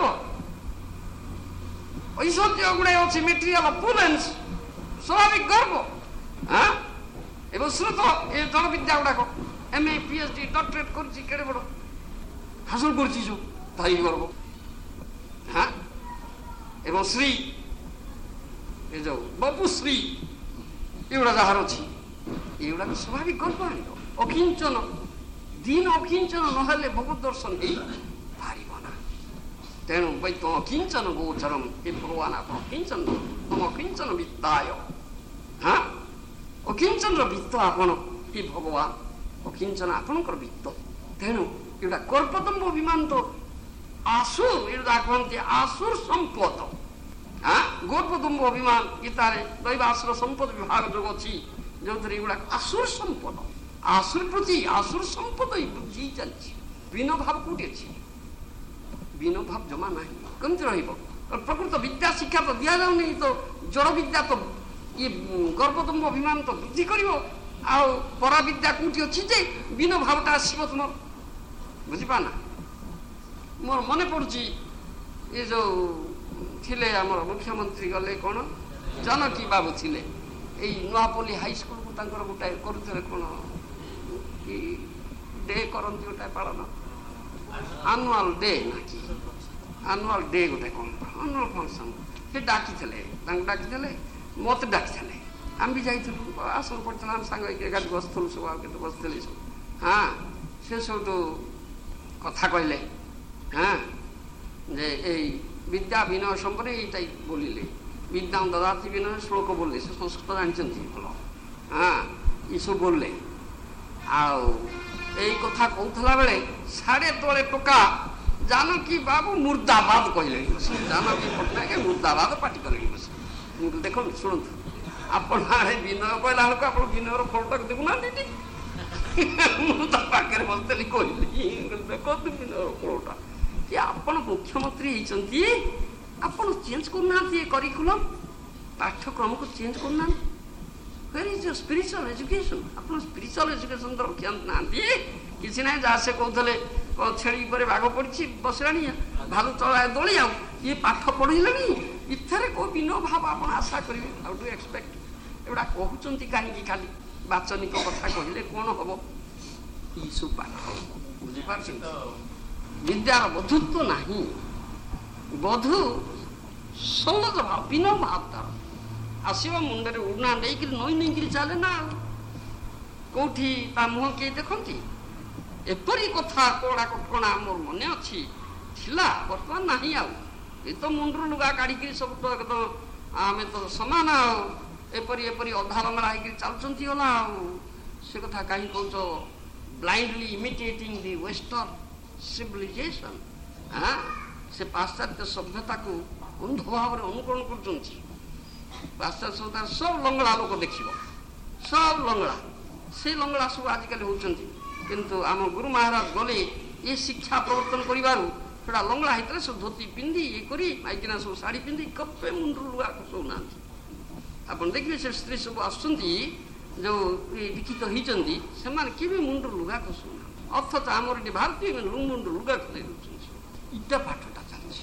ଐଶ୍ୱର୍ଯ୍ୟ ଗୁଡାଏ ଅଛି, ମେଟେରିଆଲ ଅପୁଲେନ୍ସ, ସ୍ୱାଭାବିକ ଗର୍ବ। ହଁ ଏବଂ ଶ୍ରୁତ ଏ ଜଳ ବିଦ୍ୟା ଗୁଡାକ, ଏମ ଏ ପିଏଚଡି ଡକ୍ଟରେଟ କରୁଛି, କେଡେ ବଡ ହାସଲ କରୁଛି ସବୁ ଧରି ଗର୍ବ ହଁ ଏବଂ ଶ୍ରୀ ଏ ଯୋଉ ବପୁଶ୍ରୀ ଏଗୁଡ଼ା ଯାହାର ଅଛି ଏଗୁଡ଼ାକ ସ୍ୱାଭାବିକ ଗର୍ବ ଆଣିବ। ଅକିଞ୍ଚନ ଦିନ ଅକିଞ୍ଚନ ନହେଲେ ଭଗବତ ଦର୍ଶନ ହେଇପାରିବ ନା। ତେଣୁ ବୈ ତମ ଅକିଞ୍ଚନ ଗୋଚରମ ଏ ଭଗବାନ ଆପଣ ଅକିଞ୍ଚନ ତମ ଅକିଞ୍ଚନ ବିତ୍ତାୟ ହଁ ଅକିଞ୍ଚନର ବିତ୍ତ ଆପଣ ଏ ଭଗବାନ ଅକିଞ୍ଚନ ଆପଣଙ୍କର ବିତ୍ତ। ତେଣୁ ଏଗୁଡ଼ା କର୍ପତମ୍ବ ଅଭିମାନ ତ ଆସୁର ଏଗୁଡ଼ା କହନ୍ତି ଆସୁର ସମ୍ପଦ ହଁ ଗୋର୍ପତମ୍ବ ଅଭିମାନ ଗୀତାରେ ଦୈବାସୁର ସମ୍ପଦ ବିଭାଗ ଯୋଗ ଅଛି ଯେଉଁଥିରେ ଏଗୁଡ଼ାକ ଆସୁର ସମ୍ପଦ ଆସୁର ପ୍ରତି ଆସୁର ସମ୍ପଦ ଏଇ ବୃଦ୍ଧି ଚାଲିଛି। ବିନ ଭାବ କୋଉଠି ଅଛି? ବିନ ଭାବ ଜମା ନାହିଁ। କେମିତି ରହିବ? ପ୍ରକୃତ ବିଦ୍ୟା ଶିକ୍ଷା ତ ଦିଆଯାଉନି ତ ଜଡ଼ ବିଦ୍ୟା ତ ଇଏ ଗର୍ଭତମ୍ବ ଅଭିମାନ ତ ବୃଦ୍ଧି କରିବ। ଆଉ ପରାବିଦ୍ୟା କୋଉଠି ଅଛି ଯେ ବିନ ଭାବଟା ଆସିବ ତୁମର ବୁଝିପାର ନା। ମୋର ମନେ ପଡୁଛି ଏ ଯୋଉ ଥିଲେ ଆମର ମୁଖ୍ୟମନ୍ତ୍ରୀ ଗଲେ କ'ଣ ଜାନକୀ ବାବୁ ଥିଲେ ଏଇ ନୂଆପଲ୍ଲୀ ହାଇସ୍କୁଲକୁ ତାଙ୍କର ଗୋଟାଏ କରୁଥିଲେ କ'ଣ କି ଡେ କରନ୍ତି ଗୋଟାଏ ପାଳନ ଆନୁଆଲ ଡେ ନା କି ଆନୁଆଲ ଡେ ଗୋଟେ କ'ଣ ଆନୁଆଲ ଫଙ୍କସନ୍ ସେ ଡାକିଥିଲେ ତାଙ୍କୁ ଡାକିଥିଲେ ମୋତେ ଡାକିଥିଲେ ଆମେ ବି ଯାଇଥିଲୁ ଆସନ ପଡ଼ିଥିଲା ଆମେ ସାଙ୍ଗ ହେଇକି ଏକାଠି ବସିଥିଲୁ ସବୁ ଆଉ କେତେ ବସିଥିଲେ ସବୁ ହଁ ସେ ସବୁଠୁ କଥା କହିଲେ ହଁ ଯେ ଏଇ ବିଦ୍ୟା ବିନୟ ସମ୍ପର୍କରେ ଏଇଟା ବୋଲିଲେ ବିଦ୍ୟା ଦଦାତି ବିନୟ ଶ୍ଲୋକ ବୋଲିଲେ ସେ ସଂସ୍କୃତ ଜାଣିଛନ୍ତି ଭଲ ହଁ ଏସବୁ ବୋଲିଲେ। ଆଉ ଏଇ କଥା କହୁଥିଲା ବେଳେ ସାଢ଼େ ତଳେ ଟୋକା ଜାନକୀ ବାବୁ ମୁର୍ଦାବାଦ କହିଲେଣି ବସି ଜାନକୀ ପଟ୍ଟନାୟକ ମୁର୍ଦାବାଦ ପାଟି କଲେଣି ବସି। ମୁଁ ଦେଖନ୍ତୁ ଶୁଣନ୍ତୁ ଆପଣ ଆଡ଼େ ବିନୟ କହିଲା ବେଳକୁ ଆପଣ ବିନୟର ଫଳଟାକୁ ଦେଖୁନାହାନ୍ତି ମୁଁ ତା ପାଖରେ ବସିଥିଲି କହିଲି ଦେଖନ୍ତୁ ବିନୟର ଫଳଟା କି ଆପଣ ମୁଖ୍ୟମନ୍ତ୍ରୀ ହେଇଛନ୍ତି ଆପଣ ଚେଞ୍ଜ କରୁନାହାନ୍ତି ଏ କରିକୁଲମ୍ ପାଠ୍ୟକ୍ରମକୁ ଚେଞ୍ଜ କରୁନାହାନ୍ତି। Where is your spiritual education? ଆପଣ ସ୍ପିରିଚୁଆଲ ଏଜୁକେସନ ତ ରଖିନାହାନ୍ତି କିଛି ନାହିଁ। ଯାହା ସେ କହୁଥିଲେ ଛେଳି ଉପରେ ବାଘ ପଡ଼ିଛି ବସିଲାଣି ଭାଲୁ ତଳାଏ ଦୋଳି ଆଉ ଇଏ ପାଠ ପଢ଼ିଲେଣି ଇଥରେ କୋଉ ବିନ ଭାବ ଆପଣ ଆଶା କରିବେ ଆଉ ଟୁ ଏକ୍ସପେକ୍ଟ ଏଗୁଡ଼ା କହୁଛନ୍ତି କାହିଁକି ଖାଲି ବାଚନିକ କଥା କହିଲେ କ'ଣ ହବ ଏଇସବୁ ପାଠ ବୁଝିପାରୁଛନ୍ତି। ବିଦ୍ୟାର ବଧୁତ୍ୱ ନାହିଁ ବଧୁ ସହଜ ଭାବ ବିନ ଭାବ ତାର ଆସିବ ମୁଣ୍ଡରେ ଉଡ଼ନା ନେଇକିରି ନଈ ନେଇକିରି ଚାଲେ ନା ଆଉ କୋଉଠି ତା ମୁହଁ କେହି ଦେଖନ୍ତି। ଏପରି କଥା କଡ଼ା କଟକଣା ମୋର ମନେ ଅଛି ଥିଲା ବର୍ତ୍ତମାନ ନାହିଁ ଆଉ ଏ ତ ମୁଣ୍ଡରୁ ଲୁଗା କାଢ଼ିକିରି ସବୁ ତ ଏକଦମ ଆମେ ତ ସମାନ ଆଉ ଏପରି ଏପରି ଅଧା ଲଙ୍ଗଳା ହେଇକିରି ଚାଲୁଛନ୍ତି ଗଲା ଆଉ ସେ କଥା କାହିଁ କହୁଛ blindly imitating the western civilisation ସେ ପାଶ୍ଚାତ୍ୟ ସଭ୍ୟତାକୁ ଅନ୍ଧ ଭାବରେ ଅନୁକରଣ କରୁଛନ୍ତି। ପାଶ୍ଚାତ୍ୟ ସଭ୍ୟତାର ସବୁ ଲଙ୍ଗଳା ଲୋକ ଦେଖିବ ସବୁ ଲଙ୍ଗଳା ସେ ଲଙ୍ଗଳା ସବୁ ଆଜିକାଲି ହେଉଛନ୍ତି କିନ୍ତୁ ଆମ ଗୁରୁ ମହାରାଜ ଗଲେ ଏ ଶିକ୍ଷା ପ୍ରବର୍ତ୍ତନ କରିବାରୁ ସେଟା ଲଙ୍ଗଳା ହେଇଥିଲେ ସବୁ ଧୋତି ପିନ୍ଧି ଇଏ କରି ମାଇକିନା ସବୁ ଶାଢ଼ୀ ପିନ୍ଧି କପେ ମୁଣ୍ଡରୁ ଲୁଗା ଖସଉନାହାନ୍ତି। ଆପଣ ଦେଖିବେ ସେ ସ୍ତ୍ରୀ ସବୁ ଆସୁଛନ୍ତି ଯେଉଁ ଦୀକ୍ଷିତ ହେଇଛନ୍ତି ସେମାନେ କେବେ ମୁଣ୍ଡରୁ ଲୁଗା ଖସଉନାହାନ୍ତି ଅଥଚ ଆମର ଏଠି ଭାରତୀୟ ମୁଣ୍ଡରୁ ଲୁଗା ଖସେଇ ଦେଉଛନ୍ତି। ଇଟା ପାଠଟା ଚାଲିଛି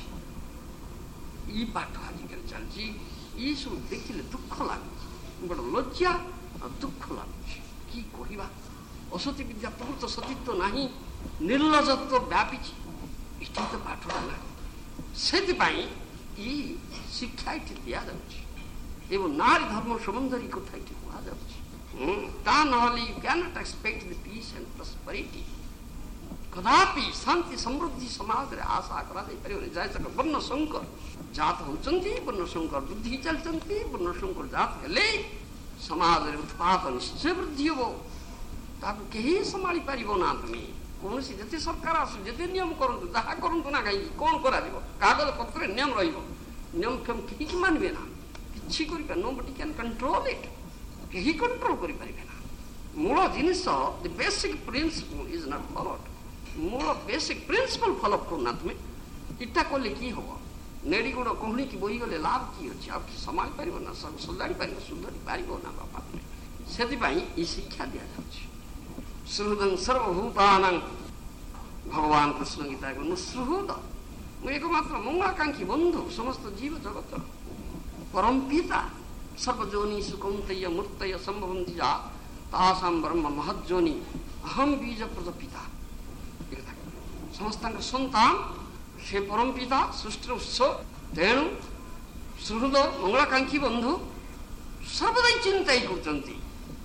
ଇ ପାଠ ଆଜିକାଲି ଚାଲିଛି ଏସବୁ ଦେଖିଲେ ଦୁଃଖ ଲାଗୁଛି ବଡ଼ ଲଜ୍ଜା ଆଉ ଦୁଃଖ ଲାଗୁଛି କି କହିବା। ଅସତୀ ବିଦ୍ୟା ପ୍ରକୃତ ସତୀତ୍ୱ ନାହିଁ ନିର୍ଲଜତ୍ୱ ବ୍ୟାପିଛି ଏଠି ତ ପାଠଟା ନାହିଁ ସେଥିପାଇଁ ଇ ଶିକ୍ଷା ଏଠି ଦିଆଯାଉଛି ଏବଂ ନାରୀ ଧର୍ମ ସମ୍ବନ୍ଧରେ କଥା ଏଠି କୁହାଯାଉଛି ତା ନହେଲେ you can't expect the peace and prosperity କଦାପି ଶାନ୍ତି ସମୃଦ୍ଧି ସମାଜରେ ଆଶା କରାଯାଇପାରିବନି। ଯାହା ବର୍ଣ୍ଣ ଶଙ୍କର ଜାତ ହେଉଛନ୍ତି ବର୍ଣ୍ଣ ଶଙ୍କର ବୃଦ୍ଧି ଚାଲିଛନ୍ତି ବର୍ଣ୍ଣ ଶଙ୍କର ଜାତ ହେଲେ ସମାଜରେ ଉତ୍ପାତ ନିଶ୍ଚୟ ବୃଦ୍ଧି ହେବ ତାକୁ କେହି ସମ୍ଭାଳି ପାରିବ ନା। ତୁମେ କୌଣସି ଯେତେ ସରକାର ଆସୁ ଯେତେ ନିୟମ କରନ୍ତୁ ଯାହା କରନ୍ତୁ ନା କାହିଁକି କ'ଣ କରାଯିବ କାଗଜ ପତ୍ରରେ ନିୟମ ରହିବ ନିୟମ ଫିୟମ କେହି ମାନିବେ ନା କିଛି କରିପାରିବେ nobody can control it କେହି କଣ୍ଟ୍ରୋଲ କରିପାରିବେ ନା। ମୂଳ ଜିନିଷ the basic principle is not followed ମୂଳ ବେସିକ୍ ପ୍ରିନ୍ସିପଲ୍ ଫଲୋ କରୁନା ତୁମେ ଇଟା କଲେ କି ହେବ ନେଡ଼ି ଗୋଡ଼ କହୁଣିକି ବୋହିଗଲେ ଲାଭ କି ଅଛି ଆଉ କି ସମ୍ଭାଳି ପାରିବ ନା ସବୁ ସଜାଡ଼ି ପାରିବ ସୁଧରି ପାରିବ ନା ବାପା ତୁମେ। ସେଥିପାଇଁ ଏ ଶିକ୍ଷା ଦିଆଯାଉଛି ସୁହୃଦଂ ସର୍ବଭୂତାନାଂ ଭଗବାନ କୃଷ୍ଣ ଗୀତା ମୁଁ ସୁହୃଦ ମୁଁ ଏକମାତ୍ର ମଙ୍ଗଳାକାଂକ୍ଷୀ ବନ୍ଧୁ ସମସ୍ତ ଜୀବ ଜଗତର ପରମ ପିତା ସର୍ବଯୋନିଷୁ କୌନ୍ତେୟ ମୂର୍ତ୍ତୟ ସମ୍ଭବନ୍ତି ଯା ତାସାଂ ବ୍ରହ୍ମ ମହଜ୍ଜୋନି ଅହଂ ବୀଜ ପ୍ରଦ ପିତା ସମସ୍ତଙ୍କର ସନ୍ତାନ ସେ ପରମ ପିତା ସୃଷ୍ଟିର ଉତ୍ସ। ତେଣୁ ସୁହୃଦ ମଙ୍ଗଳାକାଂକ୍ଷୀ ବନ୍ଧୁ ସର୍ବଦା ଚିନ୍ତା ହିଁ କରୁଛନ୍ତି।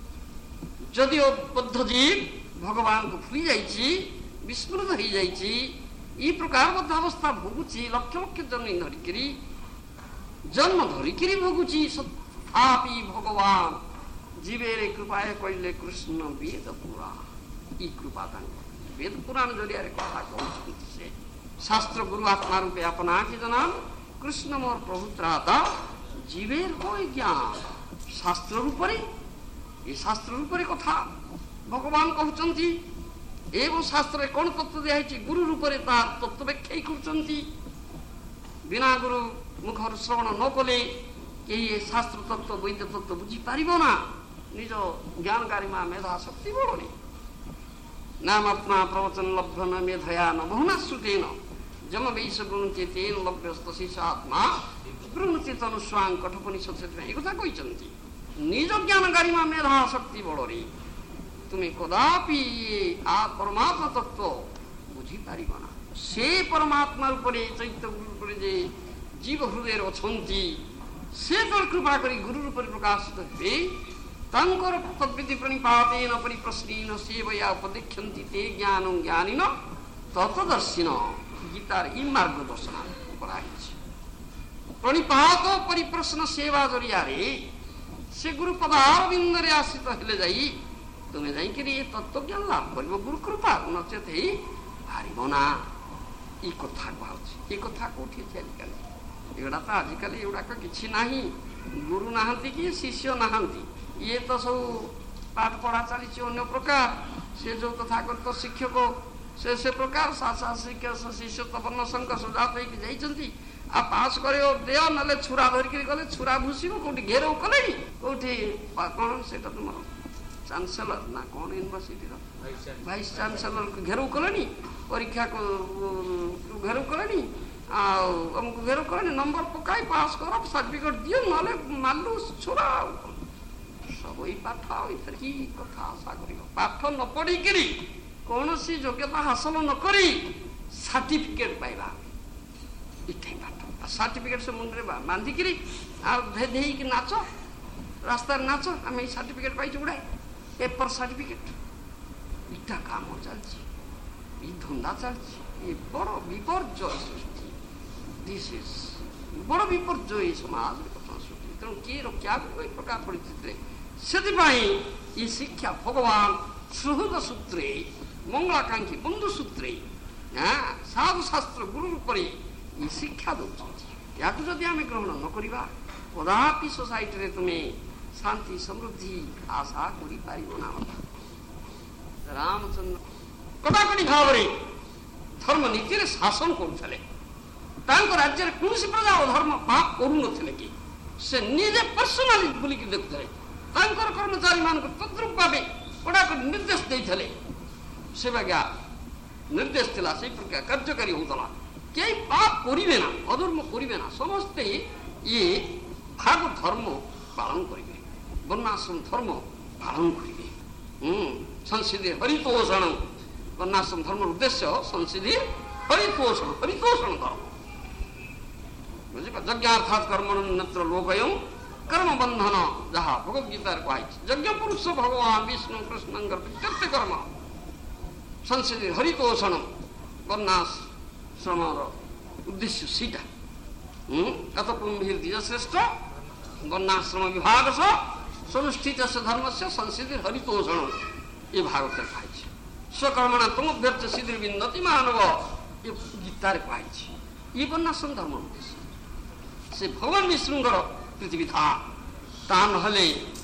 ଯଦିଓ ବଦ୍ଧ ଜୀବ ଭଗବାନଙ୍କୁ ଭୁଲି ଯାଇଛି, ବିସ୍ମୃତ ହେଇଯାଇଛି, এই প্রকার বদ্ধাবস্থা ভোগুছি লক্ষ লক্ষ জন্ম ধরিকি জন্ম ধরিকি ভোগুছি, তথাপি ভগবান জীবের কৃপায় কইলে কৃষ্ণ বেদ পুরাণ ই কৃপা দান বেদ পুরাণ জরিয়ারে কথা কହୁଛନ୍ତି। ସେ শাস্ত্র গুরু আত্মা রূপে আপনাকে জানান, কৃষ্ণ মোর প্রভু ত্রাতা জীবের হয় জ্ঞান। শাস্ত্র রূপরে এই শাস্ত্র রূপরে কথা ভগবান কହୁଛନ୍ତି এবং শাস্ত্রে কোন তত্ত্ব দিয়া হয়েছে গুরু রূপরে তার তত্ত্ব ব্যাখ্যাই করছেন। বিনা গুরু মুখর শ্রবণ ন কলে কেই এ শাস্ত্র তত্ত্ব বৈদ্য তত্ত্ব বুঝি পারিব না। নিজ জ্ঞান গারিমা মেধা শক্তি বড় নাম আপনা প্রবচন লভ্য ন মেধয়া ন বহুনা শ্রুতেন যম বৈশ গুণুচে তেন লভ্যস্ত শিশা আত্মা গুণুচে তনুস্বাং কঠোপনিষদ এই কথা কইଛନ୍ତି। নিজ জ্ঞান গারিমা মেধা শক্তি বড় তুমি কদাপি আ পরমাত্মা তত্ত্ব বুঝি পারিব না। সে পরমাত্মার উপরে চৈত্য গুরুর উপরে যে জীব হৃদয়ের অছন্তি সে তোর কৃপা করি গুরুর উপরে প্রকাশিত হবে। তাঙ্কর তদ্বিধি প্রণিপাতেন পরিপ্রশ্নেন সেবয়া উপদেক্ষন্তি তে জ্ঞানং জ্ঞানিন তত্ত্বদর্শিন। গীতার এই মার্গদর্শন করা হয়েছে। প্রণিপাত পরিপ্রশ্ন সেবা জরিয়ারে সে গুরু পদারবিন্দরে আশ্রিত হলে যাই তুমি ଯାଇକିରି ଏ ତତ୍ତ୍ୱଜ୍ଞାନ ଲାଭ କରିବ ଗୁରୁ କୃପା, ନଚେତ ହେଇ ପାରିବ ନା। ଏ କଥା କୁହାଉଛି। ଏ କଥା କୋଉଠି ଅଛି ଆଜିକାଲି? ଏଗୁଡ଼ା ତ ଆଜିକାଲି ଏଗୁଡ଼ାକ କିଛି ନାହିଁ। ଗୁରୁ ନାହାନ୍ତି କି ଶିଷ୍ୟ ନାହାନ୍ତି। ଇଏ ତ ସବୁ ପାଠ ପଢ଼ା ଚାଲିଛି ଅନ୍ୟ ପ୍ରକାର। ସେ ଯୋଉ ତଥାଗତ ଶିକ୍ଷକ ସେ ସେ ପ୍ରକାର ଶାସା ଶିକ୍ଷକ ଶିଷ୍ୟ ତ ବର୍ଣ୍ଣ ସଂଘ ସଜାତ ହେଇକି ଯାଇଛନ୍ତି। ଆଉ ପାସ୍ କରିବ ଦେହ, ନହେଲେ ଛୁରା ଧରିକିରି ଗଲେ ଛୁରା ଭୁସିବ। କୋଉଠି ଘେରଉ କଲେଣି, କୋଉଠି କଣ ସେଟା ତୁମର ଚାନ୍ସେଲର ନା କଣ ୟୁନିଭର୍ସିଟିର ଭାଇସ୍ ଚାନ୍ସେଲରକୁ ଘେରାଉ କଲେଣି, ପରୀକ୍ଷାକୁ ଘେରାଉ କଲେଣି, ଆଉ ଆମକୁ ଘେରାଉ କଲେଣି। ନମ୍ବର ପକାଇ ପାସ୍ କର, ସାର୍ଟିଫିକେଟ ଦିଅ, ନହେଲେ ମାଲୁ ଛୁରା। ସବୁ ଏଇ ପାଠ ଆଉ ଏଥିରେ କି କଥା ଆଶା କରିବ? ପାଠ ନ ପଢିକିରି କୌଣସି ଯୋଗ୍ୟତା ହାସଲ ନ କରି ସାର୍ଟିଫିକେଟ ପାଇବା ଏଇଟା ପାଠ। ସାର୍ଟିଫିକେଟ ସେ ମୁଣ୍ଡରେ ବାନ୍ଧିକିରି ଆଉ ଧେଇକି ନାଚ, ରାସ୍ତାରେ ନାଚ, ଆମେ ଏଇ ସାର୍ଟିଫିକେଟ ପାଇଛୁ ଗୁଡ଼ାଏ পেপর সার্টিফিকেট। এটা কাম চালছে, এই ধন্দা চালছে। এ বড় বিপর্যয় সৃষ্টি। দিস ইজ বড় বিপর্যয় এই সমাজ সৃষ্টি। তেমন কিଏ ରକ୍ଷା କରିବ এই ପ୍ରକାର ପରିସ୍ଥିତିରେ? ସେଥିପାଇଁ ଏ ଶିକ୍ଷା ଭଗବାନ ସୁହୃଦ ସୂତ୍ରେ ମଙ୍ଗଳାକାଂକ୍ଷୀ ବନ୍ଧୁ ସୂତ୍ରେ ସାଧୁ ଶାସ୍ତ୍ର ଗୁରୁ ରୂପରେ ଏ ଶିକ୍ଷା ଦେଉଛନ୍ତି। ଏହାକୁ ଯଦି ଆମେ ଗ୍ରହଣ ନ କରିବା କଦାପି ସୋସାଇଟିରେ ତୁମେ ଶାନ୍ତି ସମୃଦ୍ଧି ଆଶା କରିପାରିବ ନା। ରାମଚନ୍ଦ୍ର କଟାକଟି ଭାବରେ ଧର୍ମ ନୀତିରେ ଶାସନ କରୁଥିଲେ। ତାଙ୍କ ରାଜ୍ୟରେ କୌଣସି ପ୍ରଜା ଧର୍ମ ପାପ କରୁନଥିଲେ କି ସେ ନିଜେ ପର୍ସନାଲି ବୁଲିକି ଦେଖୁଥିଲେ। ତାଙ୍କର କର୍ମଚାରୀ ମାନଙ୍କୁ ତଦ୍ରୁପ ଭାବେ କଟାକଟି ନିର୍ଦ୍ଦେଶ ଦେଇଥିଲେ। ସେ ବାଗିଆ ନିର୍ଦ୍ଦେଶ ଥିଲା, ସେଇ ପ୍ରକାର କାର୍ଯ୍ୟକାରୀ ହଉଥିଲା। କେହି ପାପ କରିବେ ନା, ଅଧର୍ମ କରିବେ ନା। ସମସ୍ତେ ଇଏ ଭାଗ ଧର୍ମ ପାଳନ କରିବେ, ବର୍ଣ୍ଣାଶ୍ରମ ଧର୍ମ ପାଳନ କରିବେ। ହୁଁ ସଂସିଧି ହରିତୋଷଣ, ବର୍ଣ୍ଣାଶ୍ରମ ଧର୍ମର ଉଦ୍ଦେଶ୍ୟ ସଂସିଧି ହରିତୋଷଣ, ହରିତୋଷଣ ଧର୍ମ। ବୁଝିପାର? ଯଜ୍ଞାର୍ଥାତ୍ କର୍ମଣ୍ୟତ୍ର ଲୋକୟଂ କର୍ମ ବନ୍ଧନ, ଯାହା ଭଗବଦ୍ଗୀତାରେ କୁହାଯାଇଛି। ଯଜ୍ଞ ପୁରୁଷ ଭଗବାନ ବିଷ୍ଣୁ କୃଷ୍ଣଙ୍କର ପ୍ରତ୍ୟକ୍ଷ କର୍ମ। ସଂସିଧି ହରିତୋଷଣ ବର୍ଣ୍ଣାଶ୍ରମର ଉଦ୍ଦେଶ୍ୟ ସେଇଟା। ହୁଁ ଏତ କୁମ୍ଭୀର ଦ୍ୱିଜ ଶ୍ରେଷ୍ଠ ବର୍ଣ୍ଣାଶ୍ରମ ବିଭାଗ ସହ ସୁନିଷ୍ଠିତ ଧର୍ମସ୍ୟ ସଂସିଧି ହରିତୋଷଣ ଏ ଭାଗବତରେ କୁହାଯାଇଛି। ସ୍ୱକର୍ମଣା ତୁମଭ୍ୟର୍ଥ ସିଦ୍ଧି ବିନ୍ଦତି ମାନବ ଏ ଗୀତାରେ କୁହାଯାଇଛି। ଏ ବର୍ଣ୍ଣାଶ୍ରମ ଧର୍ମ ଉଦ୍ଦେଶ୍ୟ। ସେ ଭଗବାନ ବିଷ୍ଣୁଙ୍କର ପୃଥିବୀଧା, ତା ନହେଲେ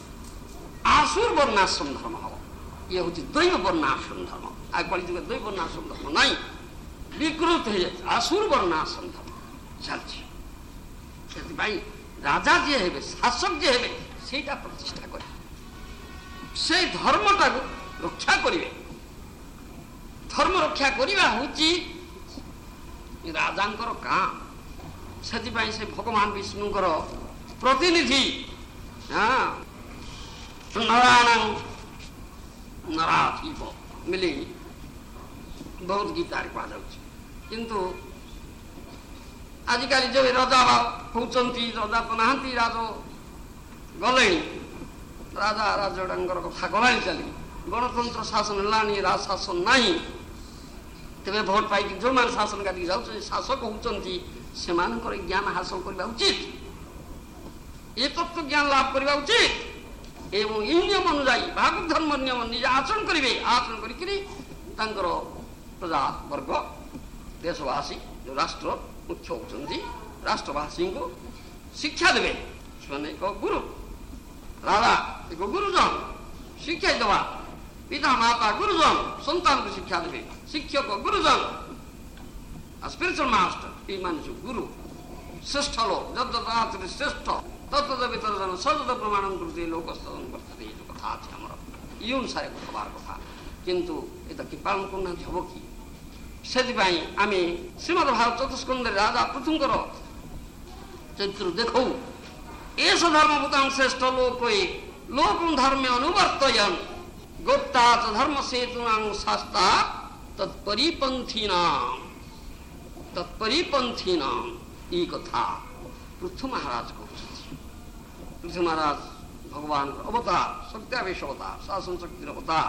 ଆସୁର ବର୍ଣ୍ଣାଶ୍ରମ ଧର୍ମ ହବ। ଇଏ ହଉଛି ଦୈବ ବର୍ଣ୍ଣାଶ୍ରମ ଧର୍ମ। ଆଉ କଳିଯୁଗ ଦୈବ ବର୍ଣ୍ଣାଶ୍ରମ ଧର୍ମ ନାହିଁ, ବିକୃତ ହେଇଯାଇଛି। ଆସୁର ବର୍ଣ୍ଣାଶ୍ରମ ଧର୍ମ ଚାଲିଛି। ସେଥିପାଇଁ ରାଜା ଯିଏ ହେବେ, ଶାସକ ଯିଏ ହେବେ, ସେଇଟା ପ୍ରତିଷ୍ଠା କରିବେ, ସେଇ ଧର୍ମଟାକୁ ରକ୍ଷା କରିବେ। ଧର୍ମ ରକ୍ଷା କରିବା ହଉଛି ରାଜାଙ୍କର କାମ। ସେଥିପାଇଁ ସେ ଭଗବାନ ବିଷ୍ଣୁଙ୍କର ପ୍ରତିନିଧି ନରାଣ ନରାଧିପ ମିଳି ବହୁତ ଗୀତାରେ କୁହାଯାଉଛି। କିନ୍ତୁ ଆଜିକାଲି ଯେଉଁ ରଜା ହଉଛନ୍ତି, ରଜା ତ ନାହାନ୍ତି, ରାଜ ଗଲେଣି, ରାଜା ରାଜଡାଙ୍କର କଥା ଗଲାଣି ଚାଲି, ଗଣତନ୍ତ୍ର ଶାସନ ହେଲାଣି, ରାଜ ଶାସନ ନାହିଁ। ତେବେ ଭୋଟ ପାଇକି ଯେଉଁମାନେ ଶାସନ କାଟିକି ଯାଉଛନ୍ତି, ଶାସକ ହଉଛନ୍ତି, ସେମାନଙ୍କର ଜ୍ଞାନ ହାସଲ କରିବା ଉଚିତ, ଏ ତତ୍ତ୍ୱ ଜ୍ଞାନ ଲାଭ କରିବା ଉଚିତ ଏବଂ ଏହି ନିୟମ ଅନୁଯାୟୀ ଭାଗବତ ଧର୍ମ ନିୟମ ନିଜେ ଆଚରଣ କରିବେ। ଆଚରଣ କରିକିରି ତାଙ୍କର ପ୍ରଜାବର୍ଗ, ଦେଶବାସୀ, ଯେଉଁ ରାଷ୍ଟ୍ର ମୁଖ୍ୟ ହଉଛନ୍ତି, ରାଷ୍ଟ୍ରବାସୀଙ୍କୁ ଶିକ୍ଷା ଦେବେ। ସେମାନେ ଏକ ଗୁରୁ, ରାଜା ଏକ ଗୁରୁଜନ, ଶିକ୍ଷା ଦେବା, ପିତା ମାତା ଗୁରୁଜନ ସନ୍ତାନକୁ ଶିକ୍ଷା ଦେବେ, ଶିକ୍ଷକ ଗୁରୁଜନ, ସ୍ପିରିଚୁଆଲ ମାଷ୍ଟର, ଏଇମାନେ ସବୁ ଗୁରୁ, ଶ୍ରେଷ୍ଠ ଲୋକ, ଯଦ୍ରେ ଶ୍ରେଷ୍ଠ ତତ୍ତ୍ୱ ସଜତ ପ୍ରମାଣ କୃତି ଲୋକ ସ୍ତନ ବର୍ତ୍ତତେ, ଏ ଯେଉଁ କଥା ଅଛି ଆମର, ଇ ଅନୁସାରେ ହେବାର କଥା। କିନ୍ତୁ ଏଟା କି ପାଳନ କରୁନାହାନ୍ତି, ହବ କି? ସେଥିପାଇଁ ଆମେ ଶ୍ରୀମଦ୍ ଭାଗବତ ଚତୁଷ୍କନ୍ଧରେ ରାଜା ପୃଥୁଙ୍କର ଚରିତ୍ର ଦେଖୁ। ଏସ ଧର୍ମଭୂତାଂ ଶ୍ରେଷ୍ଠ ଲୋକେ ଲୋକଂ ଧର୍ମେ ଅନୁବର୍ତ୍ତୟନ୍ ଗୋପ୍ତା চ ଧର୍ମ ସେତୁନାଂ ଶାସ୍ତା ତତ୍ପରିପନ୍ଥୀନାଂ ତତ୍ପରିପନ୍ଥୀନାଂ। এই କଥା ପୃଥୁ ମହାରାଜ କହୁଛନ୍ତି। ପୃଥୁ ମହାରାଜ ଭଗବାନଙ୍କର ଅବତାର, ସତ୍ୟାବେଶ ଅବତାର, ଶାସନ ଶକ୍ତିର ଅବତାର,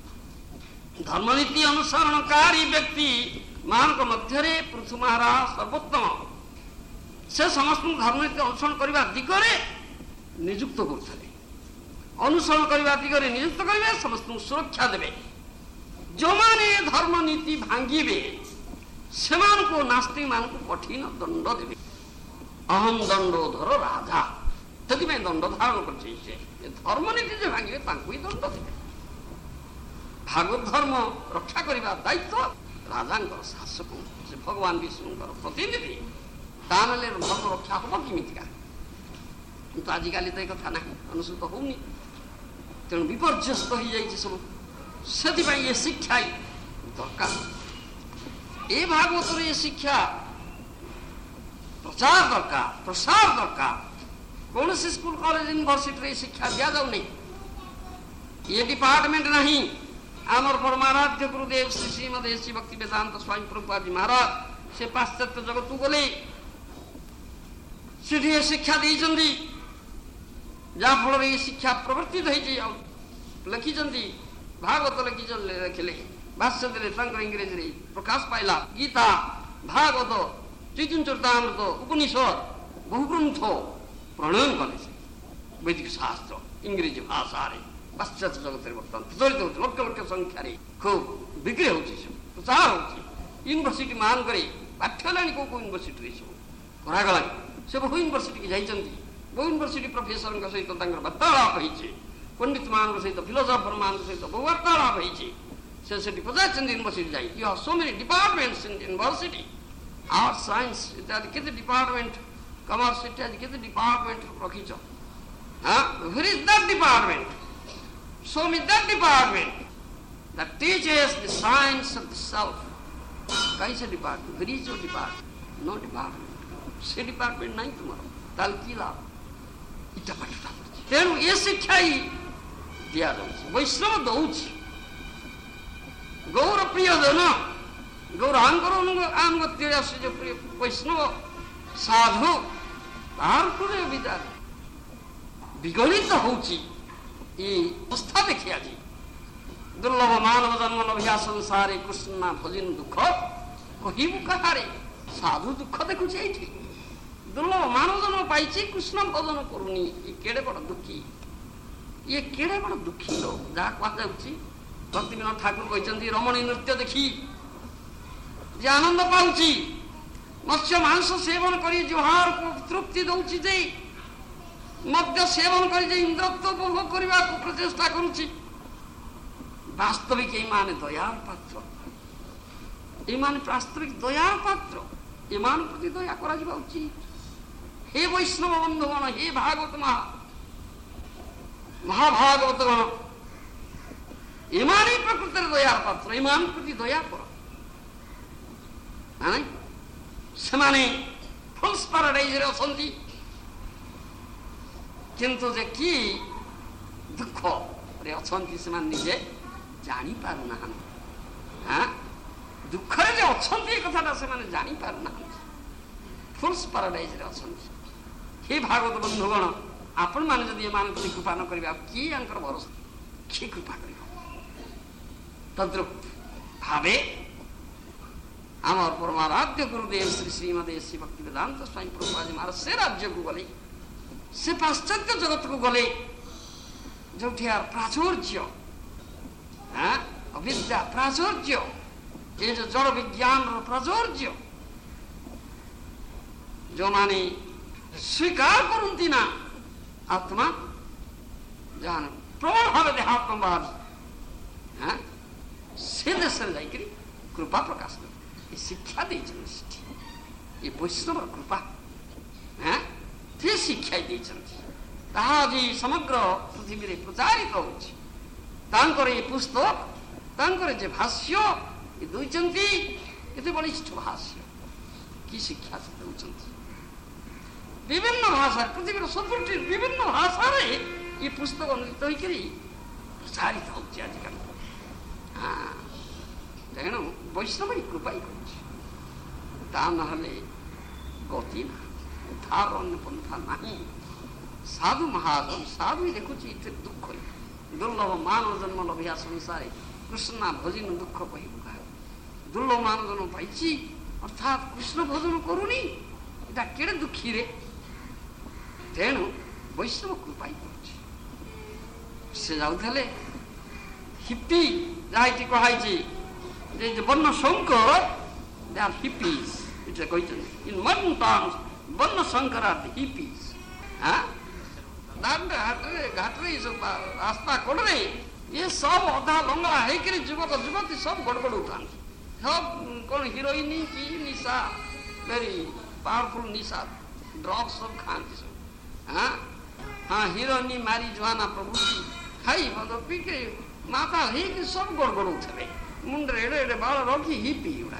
ଧର୍ମନୀତି ଅନୁସରଣକାରୀ ବ୍ୟକ୍ତି ମାନଙ୍କ ମଧ୍ୟରେ ପୃଥୁ ମହାରାଜ ସର୍ବୋତ୍ତମ। ସେ ସମସ୍ତଙ୍କୁ ଧର୍ମନୀତି ଅନୁସରଣ କରିବା ଦିଗରେ ନିଯୁକ୍ତ କରୁଥିଲେ, ଅନୁସରଣ କରିବା ଦିଗରେ ନିଯୁକ୍ତ କରିବେ, ସମସ୍ତଙ୍କୁ ସୁରକ୍ଷା ଦେବେ। ଯେଉଁମାନେ ଧର୍ମନୀତି ଭାଙ୍ଗିବେ ସେମାନଙ୍କୁ ନାସ୍ତିକ ମାନଙ୍କୁ କଠିନ ଦଣ୍ଡ ଦେବେ। ଅହମ୍ ଦଣ୍ଡୋଧର ରାଜା, ସେଥିପାଇଁ ଦଣ୍ଡ ଧାରଣ କରିଛି। ସେ ଧର୍ମନୀତି ଯେ ଭାଙ୍ଗିବେ ତାଙ୍କୁ ହିଁ ଦଣ୍ଡ ଦେବେ। ଭାଗବତ ଧର୍ମ ରକ୍ଷା କରିବା ଦାୟିତ୍ୱ ରାଜାଙ୍କର, ଶାସକ, ସେ ଭଗବାନ ବିଷ୍ଣୁଙ୍କର ପ୍ରତିନିଧି। ତା ନେଲେ ଧର୍ମ ରକ୍ଷା ହବ କେମିତିକା? କିନ୍ତୁ ଆଜିକାଲି ତ ଏ କଥା ନାହିଁ, ଅନୁସୃତ ହଉନି, ତେଣୁ ବିପର୍ଯ୍ୟସ୍ତ ହେଇଯାଇଛି ସବୁ। ସେଥିପାଇଁ ଏ ଶିକ୍ଷା ଦରକାର, ଏ ଭାଗବତର ଏ ଶିକ୍ଷା ପ୍ରଚାର ଦରକାର, ପ୍ରସାର ଦରକାର। କୌଣସି ସ୍କୁଲ କଲେଜ ୟୁନିଭର୍ସିଟିରେ ଏ ଶିକ୍ଷା ଦିଆଯାଉନି, ଏ ଡିପାର୍ଟମେଣ୍ଟ ନାହିଁ। ଆମର ପରମାରାଧ୍ୟ ଗୁରୁଦେବ ଶ୍ରୀ ଶ୍ରୀମଦ୍ ଶ୍ରୀ ଭକ୍ତି ବେଦାନ୍ତ ସ୍ୱାମୀ ପ୍ରଭୁପାଦଜୀ ମହାରାଜ ସେ ପାଶ୍ଚାତ୍ୟ ଜଗତକୁ ଗଲେ, ସେଠି ଏ ଶିକ୍ଷା ଦେଇଛନ୍ତି, ଯାହାଫଳରେ ଏ ଶିକ୍ଷା ପ୍ରବର୍ତ୍ତିତ ହେଇଛି। ଆଉ ଲେଖିଛନ୍ତି, ଭାଗବତ ଲେଖିଛନ୍ତି, ଲେଖିଲେ ଭାଷ୍ୟ ଦେଲେ, ତାଙ୍କର ଇଂରେଜୀରେ ପ୍ରକାଶ ପାଇଲା। ଗୀତା, ଭାଗବତ, ଚୈତନ୍ୟଚରିତାମୃତ, ଉପନିଷଦ, ବହୁ ଗ୍ରନ୍ଥ ପ୍ରଣୟନ କଲେ। ସେ ବୈଦିକ ଶାସ୍ତ୍ର ଇଂରେଜୀ ଭାଷାରେ ପାଶ୍ଚାତ୍ୟ ଜଗତରେ ବର୍ତ୍ତମାନ ପ୍ରଚଳିତ ହେଉଛି, ଲକ୍ଷ ଲକ୍ଷ ସଂଖ୍ୟାରେ ଖୁବ୍ ବିକ୍ରି ହେଉଛି, ସବୁ ପ୍ରଚାର ହେଉଛି। ୟୁନିଭର୍ସିଟି ମାନଙ୍କରେ ପାଠ୍ୟ ହେଲାଣି, କୋଉ କୋଉ ୟୁନିଭର୍ସିଟିରେ ସବୁ କରାଗଲାଣି। ସେ ବହୁ ୟୁନିଭର୍ସିଟିକି ଯାଇଛନ୍ତି, ବହୁ ୟୁନିଭର୍ସିଟି ପ୍ରଫେସରଙ୍କ ସହିତ ତାଙ୍କର ବାର୍ତ୍ତାଳାପ ହେଇଛି, ପଣ୍ଡିତ ମାନଙ୍କ ସହିତ, ଫିଲୋସଫର ମାନଙ୍କ ସହିତ ବହୁ ବାର୍ତ୍ତାଳାପ ହେଇଛି। ସେ ସେଠି ପଚାରିଛନ୍ତି ୟୁନିଭର୍ସିଟି ଯାଇ, you have so many departments in university, art science ଇତ୍ୟାଦି କେତେ ଡିପାର୍ଟମେଣ୍ଟ, କମର୍ସ ଇତ୍ୟାଦି କେତେ ଡିପାର୍ଟମେଣ୍ଟ ରଖିଛ? ହଁ, where is that department? Show me that department that teaches the science of the self. कहीं से department, where is your department? No department. से department नहीं तुम्हारा, ताल की लाभ इतना पटता। तेणु ये शिक्षा ही दिया जाଉଛି, ବୈଷ୍ଣବ ଦଉଛି। ଗୌର ପ୍ରିୟ ଜନ, ଗୌରାଙ୍କର ଆନୁଗତ୍ୟରେ ଆସୁଛି ଯେ ପ୍ରିୟ ବୈଷ୍ଣବ ସାଧୁ, ତାର ହୃଦୟ ବିଚାର ବିଗଳିତ ହଉଛି। ଏ ଅବସ୍ଥା ଦେଖି ଆଜି ଦୁର୍ଲଭ ମାନବ ଜନ୍ମ ଲଭିଆ ସଂସାରେ କୃଷ୍ଣ ଭଜିନ ଦୁଃଖ କହିବୁ କାହାରେ। ସାଧୁ ଦୁଃଖ ଦେଖୁଛି ଏଇଠି, ଦୁର୍ଲଭ ମାନବ ଜନ୍ମ ପାଇଛି, କୃଷ୍ଣ ଭଜନ କରୁନି। ଏ କେଡ଼େ ବଡ଼ ଦୁଃଖୀ, ଇଏ କେଡ଼େ ବଡ଼ ଦୁଃଖୀ ଲୋକ। ଯାହା କୁହାଯାଉଛି, ଭକ୍ତିବିନୋଦ ଠାକୁର କହିଛନ୍ତି, ରମଣୀ ନୃତ୍ୟ ଦେଖି ଯେ ଆନନ୍ଦ ପାଉଛି, ମତ୍ସ୍ୟ ମାଂସ ସେବନ କରି ଜୁହାରକୁ ତୃପ୍ତି ଦଉଛି, ଯେ ମଦ୍ୟ ସେବନ କରି ଯେ ଇନ୍ଦ୍ରତ୍ୱ ଭୋଗ କରିବାକୁ ପ୍ରଚେଷ୍ଟା କରୁଛି, ବାସ୍ତବିକ ଏମାନେ ଦୟାର ପାତ୍ର, ଏମାନେ ବାସ୍ତବିକ ଦୟାର ପାତ୍ର। ଏମାନଙ୍କ ପ୍ରତି ଦୟା କରାଯିବା ଉଚିତ। ହେ ବୈଷ୍ଣବ ବନ୍ଧୁଗଣ, ହେ ଭାଗବତ ମହା ମହାଭାଗବତଗଣ, ଏମାନେ ପ୍ରକୃତରେ ଦୟାର ପାତ୍ର, ଏମାନଙ୍କ ପ୍ରତି ଦୟା କର। ସେମାନେ ଫଲ୍ସ ପାରାଡାଇଜରେ ଅଛନ୍ତି, କିନ୍ତୁ ଯେ କି ଦୁଃଖରେ ଅଛନ୍ତି ସେମାନେ ନିଜେ ଜାଣିପାରୁନାହାନ୍ତି। ହଁ, ଦୁଃଖରେ ଯେ ଅଛନ୍ତି ଏ କଥାଟା ସେମାନେ ଜାଣିପାରୁନାହାନ୍ତି। ଫୁଲ୍ସ ପାରାଡାଇଜରେ ଅଛନ୍ତି। ହେ ଭାଗବତ ବନ୍ଧୁଗଣ, ଆପଣମାନେ ଯଦି ଏମାନେ ପ୍ରତି କୃପା ନ କରିବେ ଆଉ କିଏ ୟାଙ୍କର ଭରସା, କିଏ କୃପା କରିବ? ତଦ୍ରୁପ ଭାବେ ଆମର ପରମାରାଧ୍ୟ ଗୁରୁଦେବ ଶ୍ରୀ ଶ୍ରୀମଦେ ଶ୍ରୀ ଭକ୍ତି ବେଦାନ୍ତ ସ୍ୱାମୀ ପ୍ରଭୁପାଦ ମହାରାଜ ସେ ରାଜ୍ୟକୁ ଗଲେ, ସେ ପାଶ୍ଚାତ୍ୟ ଜଗତକୁ ଗଲେ ଯୋଉଠି ଆର ପ୍ରାଚୁର୍ଯ୍ୟ, ଅବିଦ୍ୟା ପ୍ରାଚୁର୍ଯ୍ୟ, ଏ ଯୋଉ ଜଳ ବିଜ୍ଞାନର ପ୍ରାଚୁର୍ଯ୍ୟ, ଯୋଉମାନେ ସ୍ୱୀକାର କରନ୍ତି ନା ଆତ୍ମା ଯାହା ପ୍ରବଳ ଭାବେ ଦେହାତ୍ମବାଦ, ସେ ଦେଶରେ ଯାଇକରି କୃପା ପ୍ରକାଶ କରେ। ଏ ଶିକ୍ଷା ଦେଇଛନ୍ତି ସେଠି, ଏ ବୈଷ୍ଣବର କୃପା ସେ ଶିକ୍ଷା ଦେଇଛନ୍ତି। ତାହା ଆଜି ସମଗ୍ର ପୃଥିବୀରେ ପ୍ରଚାରିତ ହେଉଛି। ତାଙ୍କର ଏ ପୁସ୍ତକ, ତାଙ୍କର ଯେ ଭାଷ୍ୟ ଏ ଦେଉଛନ୍ତି, ଏତେ ବଳିଷ୍ଠ ଭାଷ୍ୟ, କି ଶିକ୍ଷା ସେ ଦେଉଛନ୍ତି। ବିଭିନ୍ନ ଭାଷାରେ, ପୃଥିବୀର ସତୁରିଟି ବିଭିନ୍ନ ଭାଷାରେ ଏ ପୁସ୍ତକ ଅନୁଦିତ ହୋଇକରି ପ୍ରଚାରିତ ହେଉଛି ଆଜିକାଲି। ହଁ, ତେଣୁ ବୈଷ୍ଣବ କୃପା କରୁଛି, ତା ନହେଲେ ଗତି ନା, ଉଦ୍ଧାର ଅନ୍ୟ ପନ୍ଥା ନାହିଁ। ସାଧୁ ମହାଜନ ସାଧୁ ଦେଖୁଛି ଏଥିରେ ଦୁଃଖ, ଦୁର୍ଲଭ ମାନବ ଜନ୍ମ ଲଭିଆ ସଂସାରେ କୃଷ୍ଣା ଭଜନ ଦୁଃଖ କହିବୁ କାହାକୁ? ଦୁର୍ଲଭ ମାନବ ଜନ୍ମ ପାଇଛି ଅର୍ଥାତ୍ କୃଷ୍ଣ ଭଜନ କରୁନି, ଏଟା କେଡ଼େ ଦୁଃଖୀରେ। ତେଣୁ ବୈଷ୍ଣବ କୃପା କରୁଛି। ସେ ଯାଉଥିଲେ ହିପି, ଯାହା ଏଠି କୁହାଯାଇଛି ଯେ ବର୍ଣ୍ଣ ଶଙ୍କର, they are hippies, এটা କହିଛନ୍ତି in modern terms ବର୍ଣ୍ଣ ଶଙ୍କର are the hippies। ଦାଣ୍ଡ ଘାଟରେ ଘାଟରେ ରାସ୍ତା କଡ଼ରେ ଏ ସବୁ ଅଧା ଲଙ୍ଗଳା ହେଇକରି ଯୁବକ ଯୁବତୀ ସବୁ ଗଡ଼ଗଡ଼ ଉଠାନ୍ତି। ସବୁ କ'ଣ ହିରୋଇନ କି ନିଶା, ଭେରି ପାୱାରଫୁଲ ନିଶା ଡ୍ରଗ୍ସ ସବୁ ଖାଆନ୍ତି ସବୁ। ହଁ ହଁ ହିରୋଇନ ମାରି ଜୁଆନା ପ୍ରଭୃତି ଖାଇ ମଦ ପିଇକି ମାତା ହେଇକି ସବୁ ଗଡ଼ଗଡ଼ ଉଠେବେ, ମୁଣ୍ଡରେ ଏଡ଼େ ଏଡ଼େ ବାଳ ରଖି ହିପି ଗୁଡ଼ାକ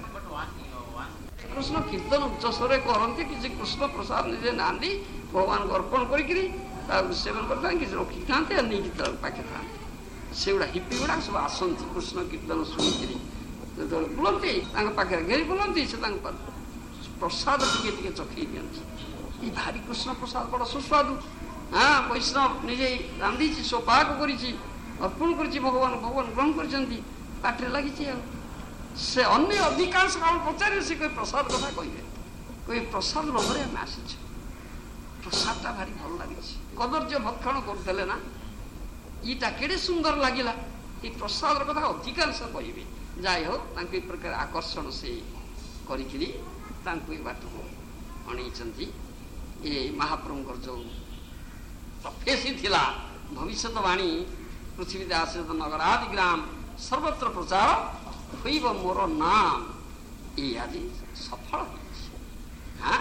କୃଷ୍ଣ କୀର୍ତ୍ତନ ଉଚ୍ଚସ୍ୱରରେ କରନ୍ତି। କିଛି କୃଷ୍ଣ ପ୍ରସାଦ ନିଜେ ନାନ୍ତି, ଭଗବାନଙ୍କୁ ଅର୍ପଣ କରିକିରି ତାକୁ ସେବନ କରିଥାନ୍ତି, କିଛି ରଖିଥାନ୍ତି ଆଉ ନେଇକି ତା ପାଖେ ଥାନ୍ତି। ସେଗୁଡ଼ା ହିପି ଗୁଡ଼ାକ ସବୁ ଆସନ୍ତି କୃଷ୍ଣ କୀର୍ତ୍ତନ ଶୁଣିକିରି, ଯେତେବେଳେ ବୁଲନ୍ତି ତାଙ୍କ ପାଖରେ ଘେରି ବୁଲନ୍ତି, ସେ ତାଙ୍କ ପ୍ରସାଦ ଟିକେ ଟିକେ ଚଖେଇ ଦିଅନ୍ତି। ଏଇ ଭାରି କୃଷ୍ଣ ପ୍ରସାଦ ବଡ଼ ସୁସ୍ୱାଦୁ। ହଁ, ବୈଷ୍ଣବ ନିଜେ ରାନ୍ଧିଛି, ସୋପାକ କରିଛି, ଅର୍ପଣ କରିଛି, ଭଗବାନ ଭଗବାନ ଗ୍ରହଣ କରିଛନ୍ତି, ପାଟିରେ ଲାଗିଛି। ଆଉ ସେ ଅନ୍ୟ ଅଧିକାଂଶ କାଳ ପଚାରିବେ, ସେ କହି ପ୍ରସାଦ କଥା କହିବେ, କହି ପ୍ରସାଦ ଲୋଭରେ ଆମେ ଆସିଛୁ, ପ୍ରସାଦଟା ଭାରି ଭଲ ଲାଗିଛି। କଦର୍ଯ୍ୟ ଭକ୍ଷଣ କରୁଥିଲେ ନା, ଇଟା କେଡ଼େ ସୁନ୍ଦର ଲାଗିଲା, ଏ ପ୍ରସାଦର କଥା ଅଧିକାଂଶ କହିବେ। ଯାଇ ହଉ, ତାଙ୍କୁ ଏ ପ୍ରକାର ଆକର୍ଷଣ ସେ କରିକିରି ତାଙ୍କୁ ଏ ବାଟକୁ ଅଣେଇଛନ୍ତି। ଏ ମହାପ୍ରଭୁଙ୍କର ଯେଉଁ ପ୍ରଫେସି ଥିଲା, ଭବିଷ୍ୟତ ବାଣୀ, ପୃଥିବୀରେ ଆଶ୍ରିତ ନଗର ଆଦି ଗ୍ରାମ ସର୍ବତ୍ର ପ୍ରଚାର ହୋଇବ ମୋର ନାମ, ଏ ଆଜି ସଫଳ ହୋଇଛି। ହଁ,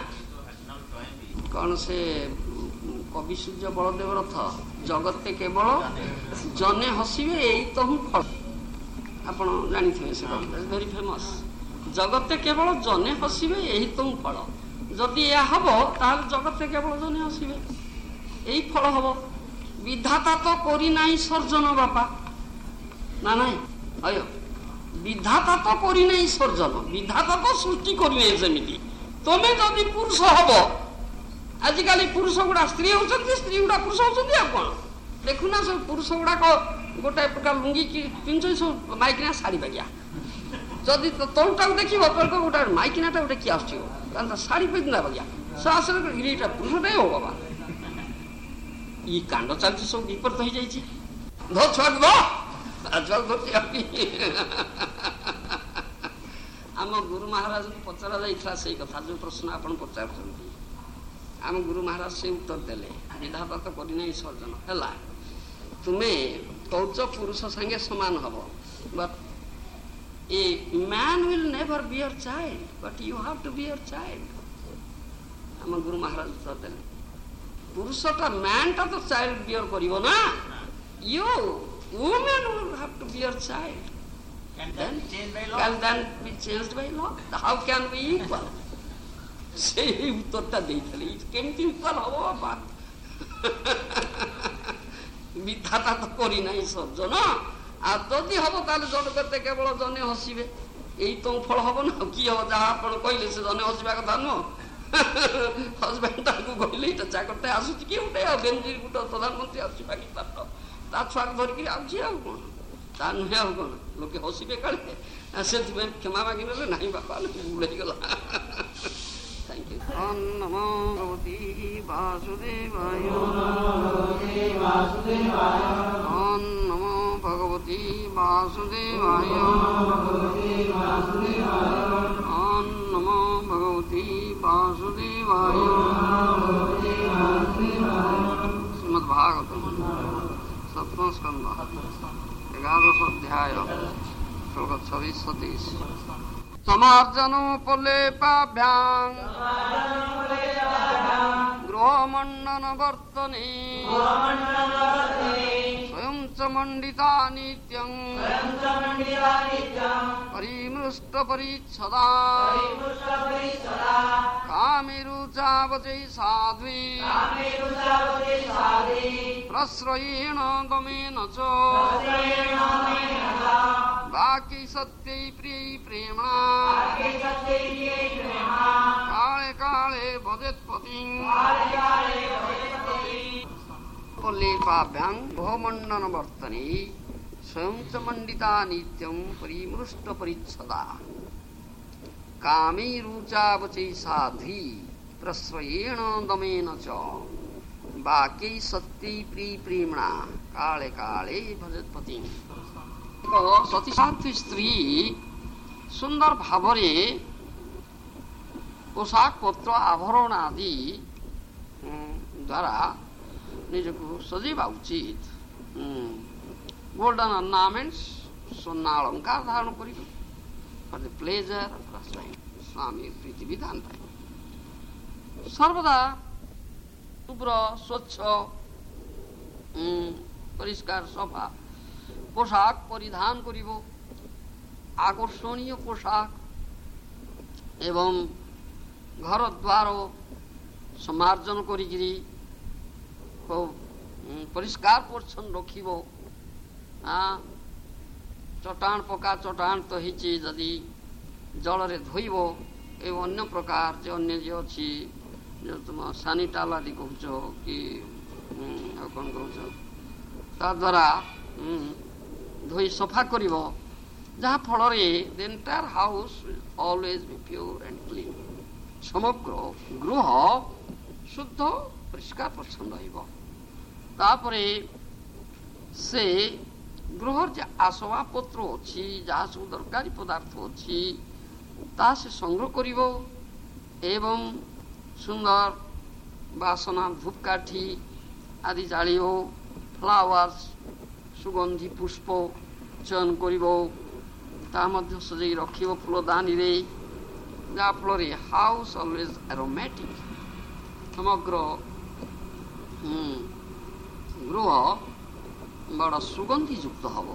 କ'ଣ ସେ କବି ସୂର୍ଯ୍ୟ ବଳଦେବ ରଥ, ଜଗତେ କେବଳ ଜନେ ହସିବେ ଏଇ ତ ହିଁ ଫଳ। ଆପଣ ଜାଣିଥିବେ ସେ କବିତା, ଭେରି ଫେମସ୍। ଜଗତେ କେବଳ ଜନେ ହସିବେ ଏହି ତ ହିଁ ଫଳ। ଯଦି ଏହା ହବ ତାହେଲେ ଜଗତେ କେବଳ ଜନେ ହସିବେ, ଏଇ ଫଳ ହବ। ବିଧାତା ତ କରି ନାହିଁ ସର୍ଜନ ବାପା, ନା ନାହିଁ ହୟ, ବିଧାତା ତ କରି ନାହିଁ ସର୍ଜନ, ବିଧାତା ତ ସୃଷ୍ଟି କରିନାହିଁ ସେମିତି। ତମେ ଯଦି ପୁରୁଷ ହବ, ଆଜିକାଲି ପୁରୁଷ ଗୁଡା ସ୍ତ୍ରୀ ହଉଛନ୍ତି, ସ୍ତ୍ରୀ ଗୁଡା ପୁରୁଷ ହଉଛନ୍ତି। ଆଉ କ'ଣ ଦେଖୁନା, ସବୁ ପୁରୁଷ ଗୁଡାକ ଗୋଟାଏ ପ୍ରକାର ଲୁଙ୍ଗି ପିନ୍ଧୁଛନ୍ତି, ସବୁ ମାଇକିନା ଶାଢୀ ବାଗିଆ। ଯଦି ତଳଟାକୁ ଦେଖିବ ଗୋଟେ ମାଇକିନାଟା ଗୋଟେ କିଏ ଆସୁଛି, କାରଣ ତା ଶାଢୀ ପିନ୍ଧିଲା ବାଗିଆ, ସେ ଆସିଲେ ଏଇଟା ପୁରୁଷଟା ହବ ବାବା। ଇ କାଣ୍ଡ ଚାଲିଛି, ସବୁ ବିପରୀତ ହେଇଯାଇଛି। ଧ ଛୁଆକୁ ଧ ଆମ ଗୁରୁ ମହାରାଜଙ୍କୁ ପଚରା ଯାଇଥିଲା ସେଇ କଥା, ଯୋଉ ପ୍ରଶ୍ନ ଆପଣ ପଚାରୁଛନ୍ତି। ଆମ ଗୁରୁ ମହାରାଜ ସେ ଉତ୍ତର ଦେଲେ, ବିଧାତା ତ କରିନାହିଁ ସର୍ଜନ। ହେଲା, ତୁମେ କହୁଛ ପୁରୁଷ ସାଙ୍ଗେ ସମାନ ହବ, but a man will never be your child, but you have to be your child. ଆମ ଗୁରୁ ମହାରାଜ ଉତ୍ତର ଦେଲେ, ପୁରୁଷଟା ମ୍ୟାନ୍ଟା ତ ଚାଇଲ୍ଡ ବିୟର କରିବ ନା, you women will have to be your child. Can then, that be changed by law? Can then be changed by law? How can we equal? সেই উত্তরটা দিয়েছিলি, কেমতি equal হব বাবা? বিধাতা তো করি নাই সর্জন, আর যদি হব তাহলে জগতে কেবল জনে হসিবে। ଏଇ ତ ଫଳ ହବ ନା କି ହବ ଯାହା ଆପଣ କହିଲେ ସେ ଜଣେ ହସିବା କଥା ନୁହଁ। ହଜବେଣ୍ଡ ତାଙ୍କୁ କହିଲେ ଏଇଟା ଚାକରଟେ ଆସୁଛି କି ଗୋଟେ ଆଉ ବେନଜିର ଗୋଟେ ପ୍ରଧାନମନ୍ତ୍ରୀ ଆସୁଛି ପାକିସ୍ତାନର ତା ଛୁଆକୁ ଧରିକିରି ଆସୁଛି ଆଉ କଣ ତା ନୁହେଁ ଆଉ କଣ ଲୋକେ ହସିବେ କାଳେ ସେଥିପାଇଁ କ୍ଷମା ମାଗି ନେଲେ ନାହିଁ ବାପା ଭୁଲ ହେଇଗଲା। ଓମ୍ ନମୋ ଭଗବତେ ବାସୁଦେବାୟ ଓମ୍ ନମୋ ଭଗବତେ ବାସୁଦେବାୟ ଓମ୍ ନମୋ ଭଗବତେ ବାସୁଦେବାୟ। ଶ୍ରୀମଦ୍ ଭାଗବତମ୍ ସପ୍ତମ ସ୍କନ୍ଧ ଏକାଦଶ ଅଧ୍ୟାୟ ଶ୍ଲୋକ ଛବିଶ ସତେଇଶ। समार्जनोपलेपाभ्यां गृहमण्डनवर्तने स्वयं च मण्डिता नित्यं परिमृष्टपरिच्छदा कामेरुचावचै साध्वी प्रश्रयेण दमेन च बाकी सत्यै प्रियै प्रेम्णा काले काले भजेत्पतिं उपलेपाभ्यां गृहमण्डनवर्तने स्वयं च मण्डिता नित्यं परिमृष्टपरिच्छदा कामेरुचावचै साध्वी प्रश्रयेण दमेन च बाकी सत्यै प्रियै प्रेम्णा काले काले भजेत्पतिं। सती साध्वी स्त्री सुंदर भावरे पोशाक पत्र आभरण आदि द्वारा निजको सजेवा उचित। गोल्डन अर्नामेंट्स सोना अलंकार धारण करी for the pleasure of husband स्वामी प्रीति विधान सर्वदा शुभ्र स्वच्छ परिष्कार सफा पोशाक परिधान करिब आकर्षणीय पोशाक एवं घर द्वार समार्जन करिगिरी परिष्कार परिच्छन्न रखिब। चटाण पका चटाण तो हिची जदि जल रे धोइब एवं अन्य प्रकार जे अन्य जे अछि जो तुम सानिटाल आदि कहूच कि कौन कहूच ता द्वारा धोई सफा करिब जहाँ फल the entire house always be pure and clean समग्र गृह शुद्ध परिष्कार परिच्छन्न रहिब। तापरे से गृहर जे आसवा पत्र अछि जहाँ सब दरकारी पदार्थ अछि ता से संग्रह करिब एवं सुंदर बासना धूपकाठी आदि जालिब फ्लावर्स सुगंधी पुष्प चयन करिब ता मध्य सजै रखिब फूलदानी रे जहाँ फल हाउस ऑलवेज एरोमेटिक समग्र गृह बड़ा सुगंधी युक्त हब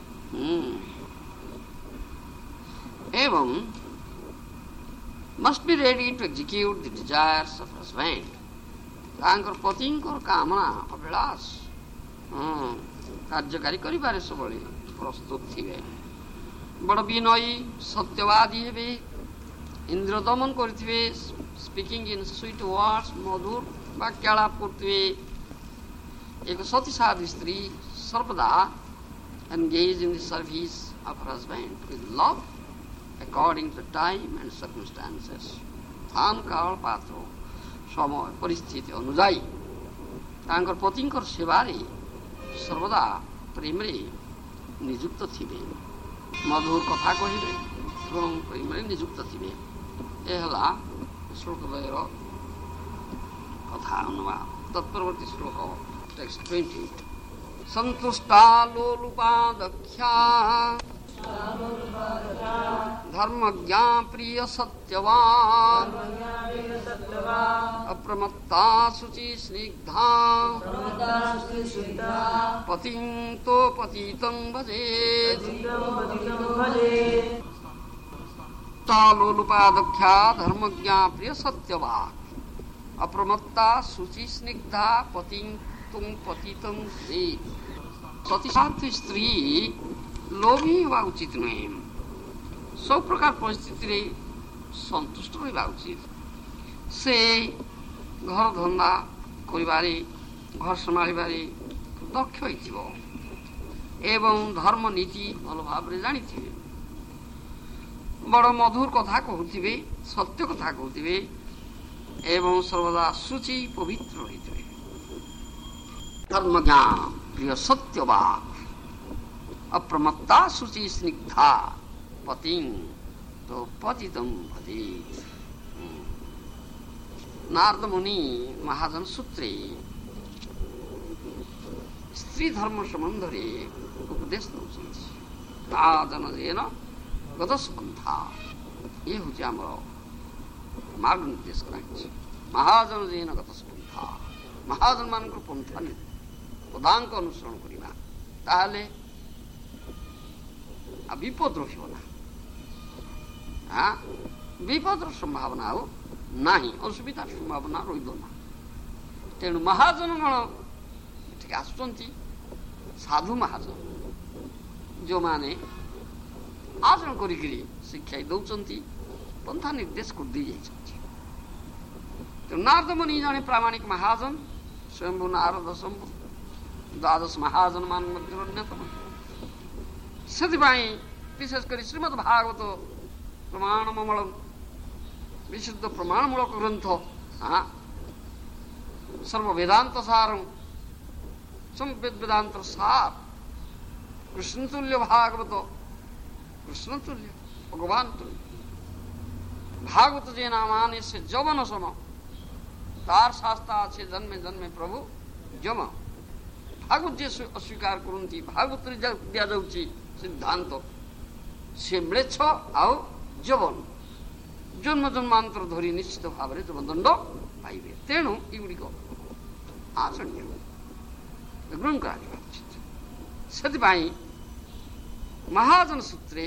एवं must be ready to execute the desires of husband तांकर पतिंकर कामना अभिलाष कार्यकारी करिबारे सबले प्रस्तुत थिबे बड़ विनयी सत्यवादी हेबे इंद्र दमन करथिबे स्पीकिंग इन स्वीट वर्ड्स मधुर वाक्यालाप करथिबे। एक सती साध्वी स्त्री सर्वदा engaged in the service of her husband with love according to time and circumstances स्थान काल पात्र समय परिस्थिति अनुଯାयी तांकर पतिंकर सेवारे सर्वदा प्रेम रे नियुक्त थिबे मधुर कथा कहिबे एवं प्रेम रे नियुक्त थिबे। एहला श्लोकद्वयर कथा अनुवाद तत्परवर्ती श्लोक टेक्स्ट ट्वेंटी संतुष्टा लोलुपादख्या धर्मज्ञा प्रिय सत्यवान अप्रमत्ता शुचि स्निग्धा पतिं तो पतितं भजेत् लोलुपादख्या धर्मज्ञा प्रिय सत्यवान अप्रमत्ता शुचि स्निग्धा पतिं तुम पतितं भजेत्। सती साध्वी स्त्री लोभी हवा उचित नुहे सब प्रकार परिस्थिति संतुष्ट रहा उचित से घर धंदा करिबारे घर संभाळिबारे दक्ष होइथिबो एवं धर्म नीति भल भाव जानी बड़ मधुर कथा कहते सत्य कथा कहते एवं सर्वदा शुचि पवित्र रही धर्म ज्ञान प्रिय सत्यवाद अप्रमत्ता शुचि स्निग्धा पति तो पतितम भजे नारद मुनि महाजन सूत्रे स्त्री धर्म संबंध रे उपदेश दौरान महाजन जेन गतस्पंथा ये हूँ आम मार्ग निर्देश कराई महाजन जेन गतस्पंथा महाजन मान पंथा पदांक अनुसरण करवा ताहले विपद रहा हाँ विपदर संभावना हो ना असुविधार संभावना रहा तेणु महाजन गण ये आसुंच साधु महाजन जो माने आचरण करी शिक्षा दौरान पंथा निर्देश कर दी जाइए तो नारद मुनि जड़े प्रामाणिक महाजन स्वयंभू नारद शंभु द्वादश महाजन मान मध्य अन्यतम से विशेषकर श्रीमद् भागवत प्रमाणमूल विशुद्ध प्रमाणमूलक ग्रंथ हाँ सर्व वेदांत सार संवेद वेदांत सार कृष्ण तुल्य भागवत कृष्ण तुल्य भगवान तुल्य भागवत जे नामाने से जवन सम तार शास्त्रा আছে जन्मे जन्मे प्रभु जम भागवत जे अस्वीकार करती भागवत दिया जाउची सिद्धांत से म्लेच्छ आउ जवन जन्म जन्मांतर धरी निश्चित भाव में जमदंड पाइबे तेणु युड़िक आचरणीय ग्रहण कर महाजन सूत्रे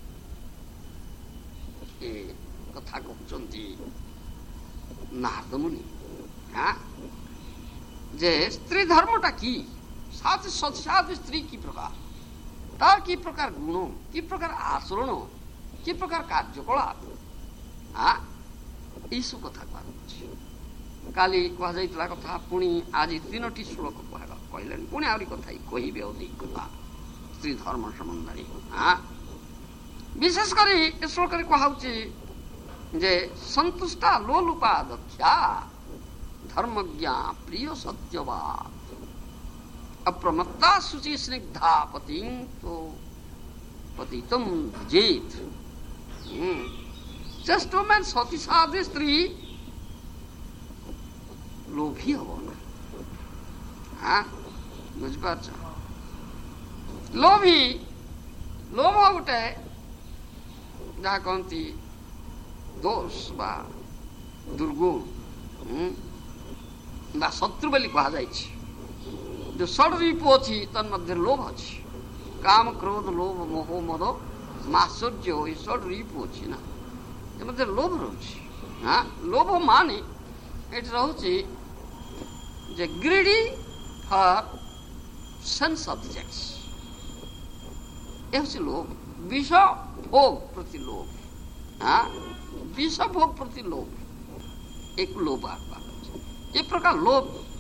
ए कथा कहते नारद मुनि हाँ जे स्त्री धर्मटा कि साथ साथ स्त्री की प्रकार तार की प्रकार गुण की प्रकार आचरण की प्रकार कार्यकलाप हाँ यू कथा कह काली कह कथा पुणी आज तीन श्लोक कहले पुणी आहरी कथा कहे अधिक कथा स्त्री धर्म संबंध हाँ विशेषकर ए श्लोक कहुचे जे संतुष्टा लोलुपा दक्षा धर्मज्ञा प्रिय सत्यवाद अप्रमत्ता शुचि स्निग्धा पति तो पतितम जेत जस्ट मैन सती साधे स्त्री लोभी हम ना हाँ बुझिपार लोभी लोभ गोटे जहाँ कहती दोष बा दुर्गुण बा शत्रु बोली कह जाए जो षड्रिपु अच्छी तन्मध्य लोभ अच्छी काम क्रोध लोभ मोह मद माश्चर्य ये षड्रिपु अच्छी ना ये मध्य लोभ रोचे हाँ लोभ माने ये रोचे जे ग्रीडी फॉर सेंस ऑब्जेक्ट्स ये हूँ लोभ विष भोग प्रति लोभ हाँ विष भोग प्रति लोभ एक लोभ ये प्रकार लोभ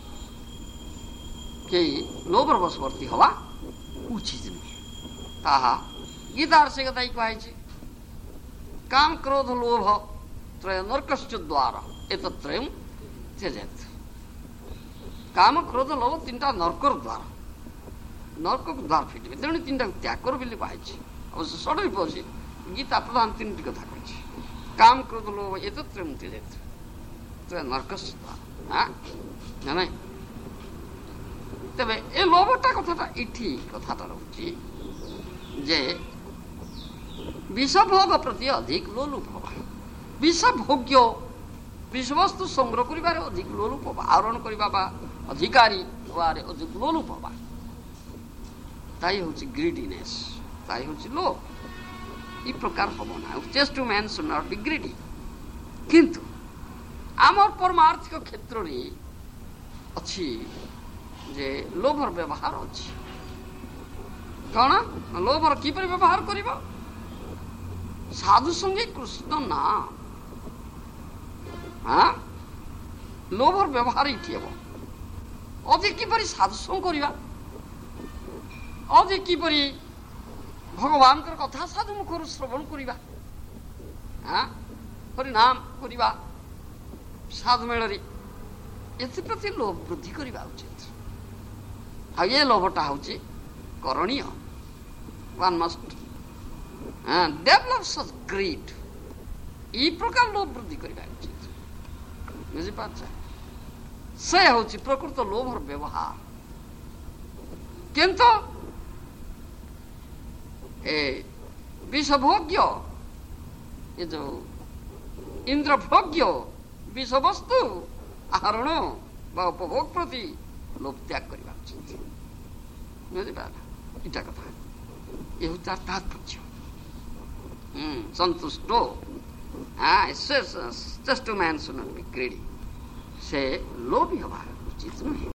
के लोभ वशवर्ती हवा उचित नुहे ताहा गीतार से कथाई कहे काम क्रोध लोभ त्रय नरकश्च द्वार एतत्रयम त्यजेत काम क्रोध लोभ तीन टा नरकर द्वार नरक द्वार फिटे तेणु तीन टा त्याग कर बोली कहे अवश्य षड्रिप अच्छे गीता प्रधान तीन टी कथा कही काम क्रोध लोभ एतत्रयम त्यजेत त्रय नरकश्च द्वार हाँ नहीं तेरे ए लोभटा कथा इठी कथाटा रोचे जे विषभोग प्रति अधिक लोलुप हवा विषभोग्य विषवस्तु संग्रह करिबारे अधिक लोलुप हवा आवरण करिबा बा अधिकारी वारे अधिक लोलुप हवा ताई होची ग्रीडीनेस ताई होची लोभ ई प्रकार हबो ना just to man should not be greedy किंतु आमर परमार्थिक क्षेत्र रे अच्छी जे लोभर व्यवहार अच्छी कौन लोभर किपर व्यवहार करिबो साधु संगे कृष्ण ना हाँ लोभर व्यवहार ये अजे किपरि साधु संग करिबा अजे किपरि भगवान कथा साधु मुखर श्रवण करिबा हाँ हरिनाम करिबा साधु मेलरे एप्रति लोभ वृद्धि करवा उचित आ ये लोभटा हूँ करणीय one must develop such greed ई प्रकार लोभ वृद्धि करवा उचित बुझिपार से हूँ प्रकृत लोभर व्यवहार किंतु ए विषभोग्य ये जो इंद्रभोग्य विषवस्तु आहरण बा उपभोग प्रति लोभ त्याग करवा उचित बुझिपार इटा कथा ये हूँ तार तात्पर्य संतुष्टो हाँ श्रेष्ठ man should not be greedy से लोभी हवा उचित नहीं।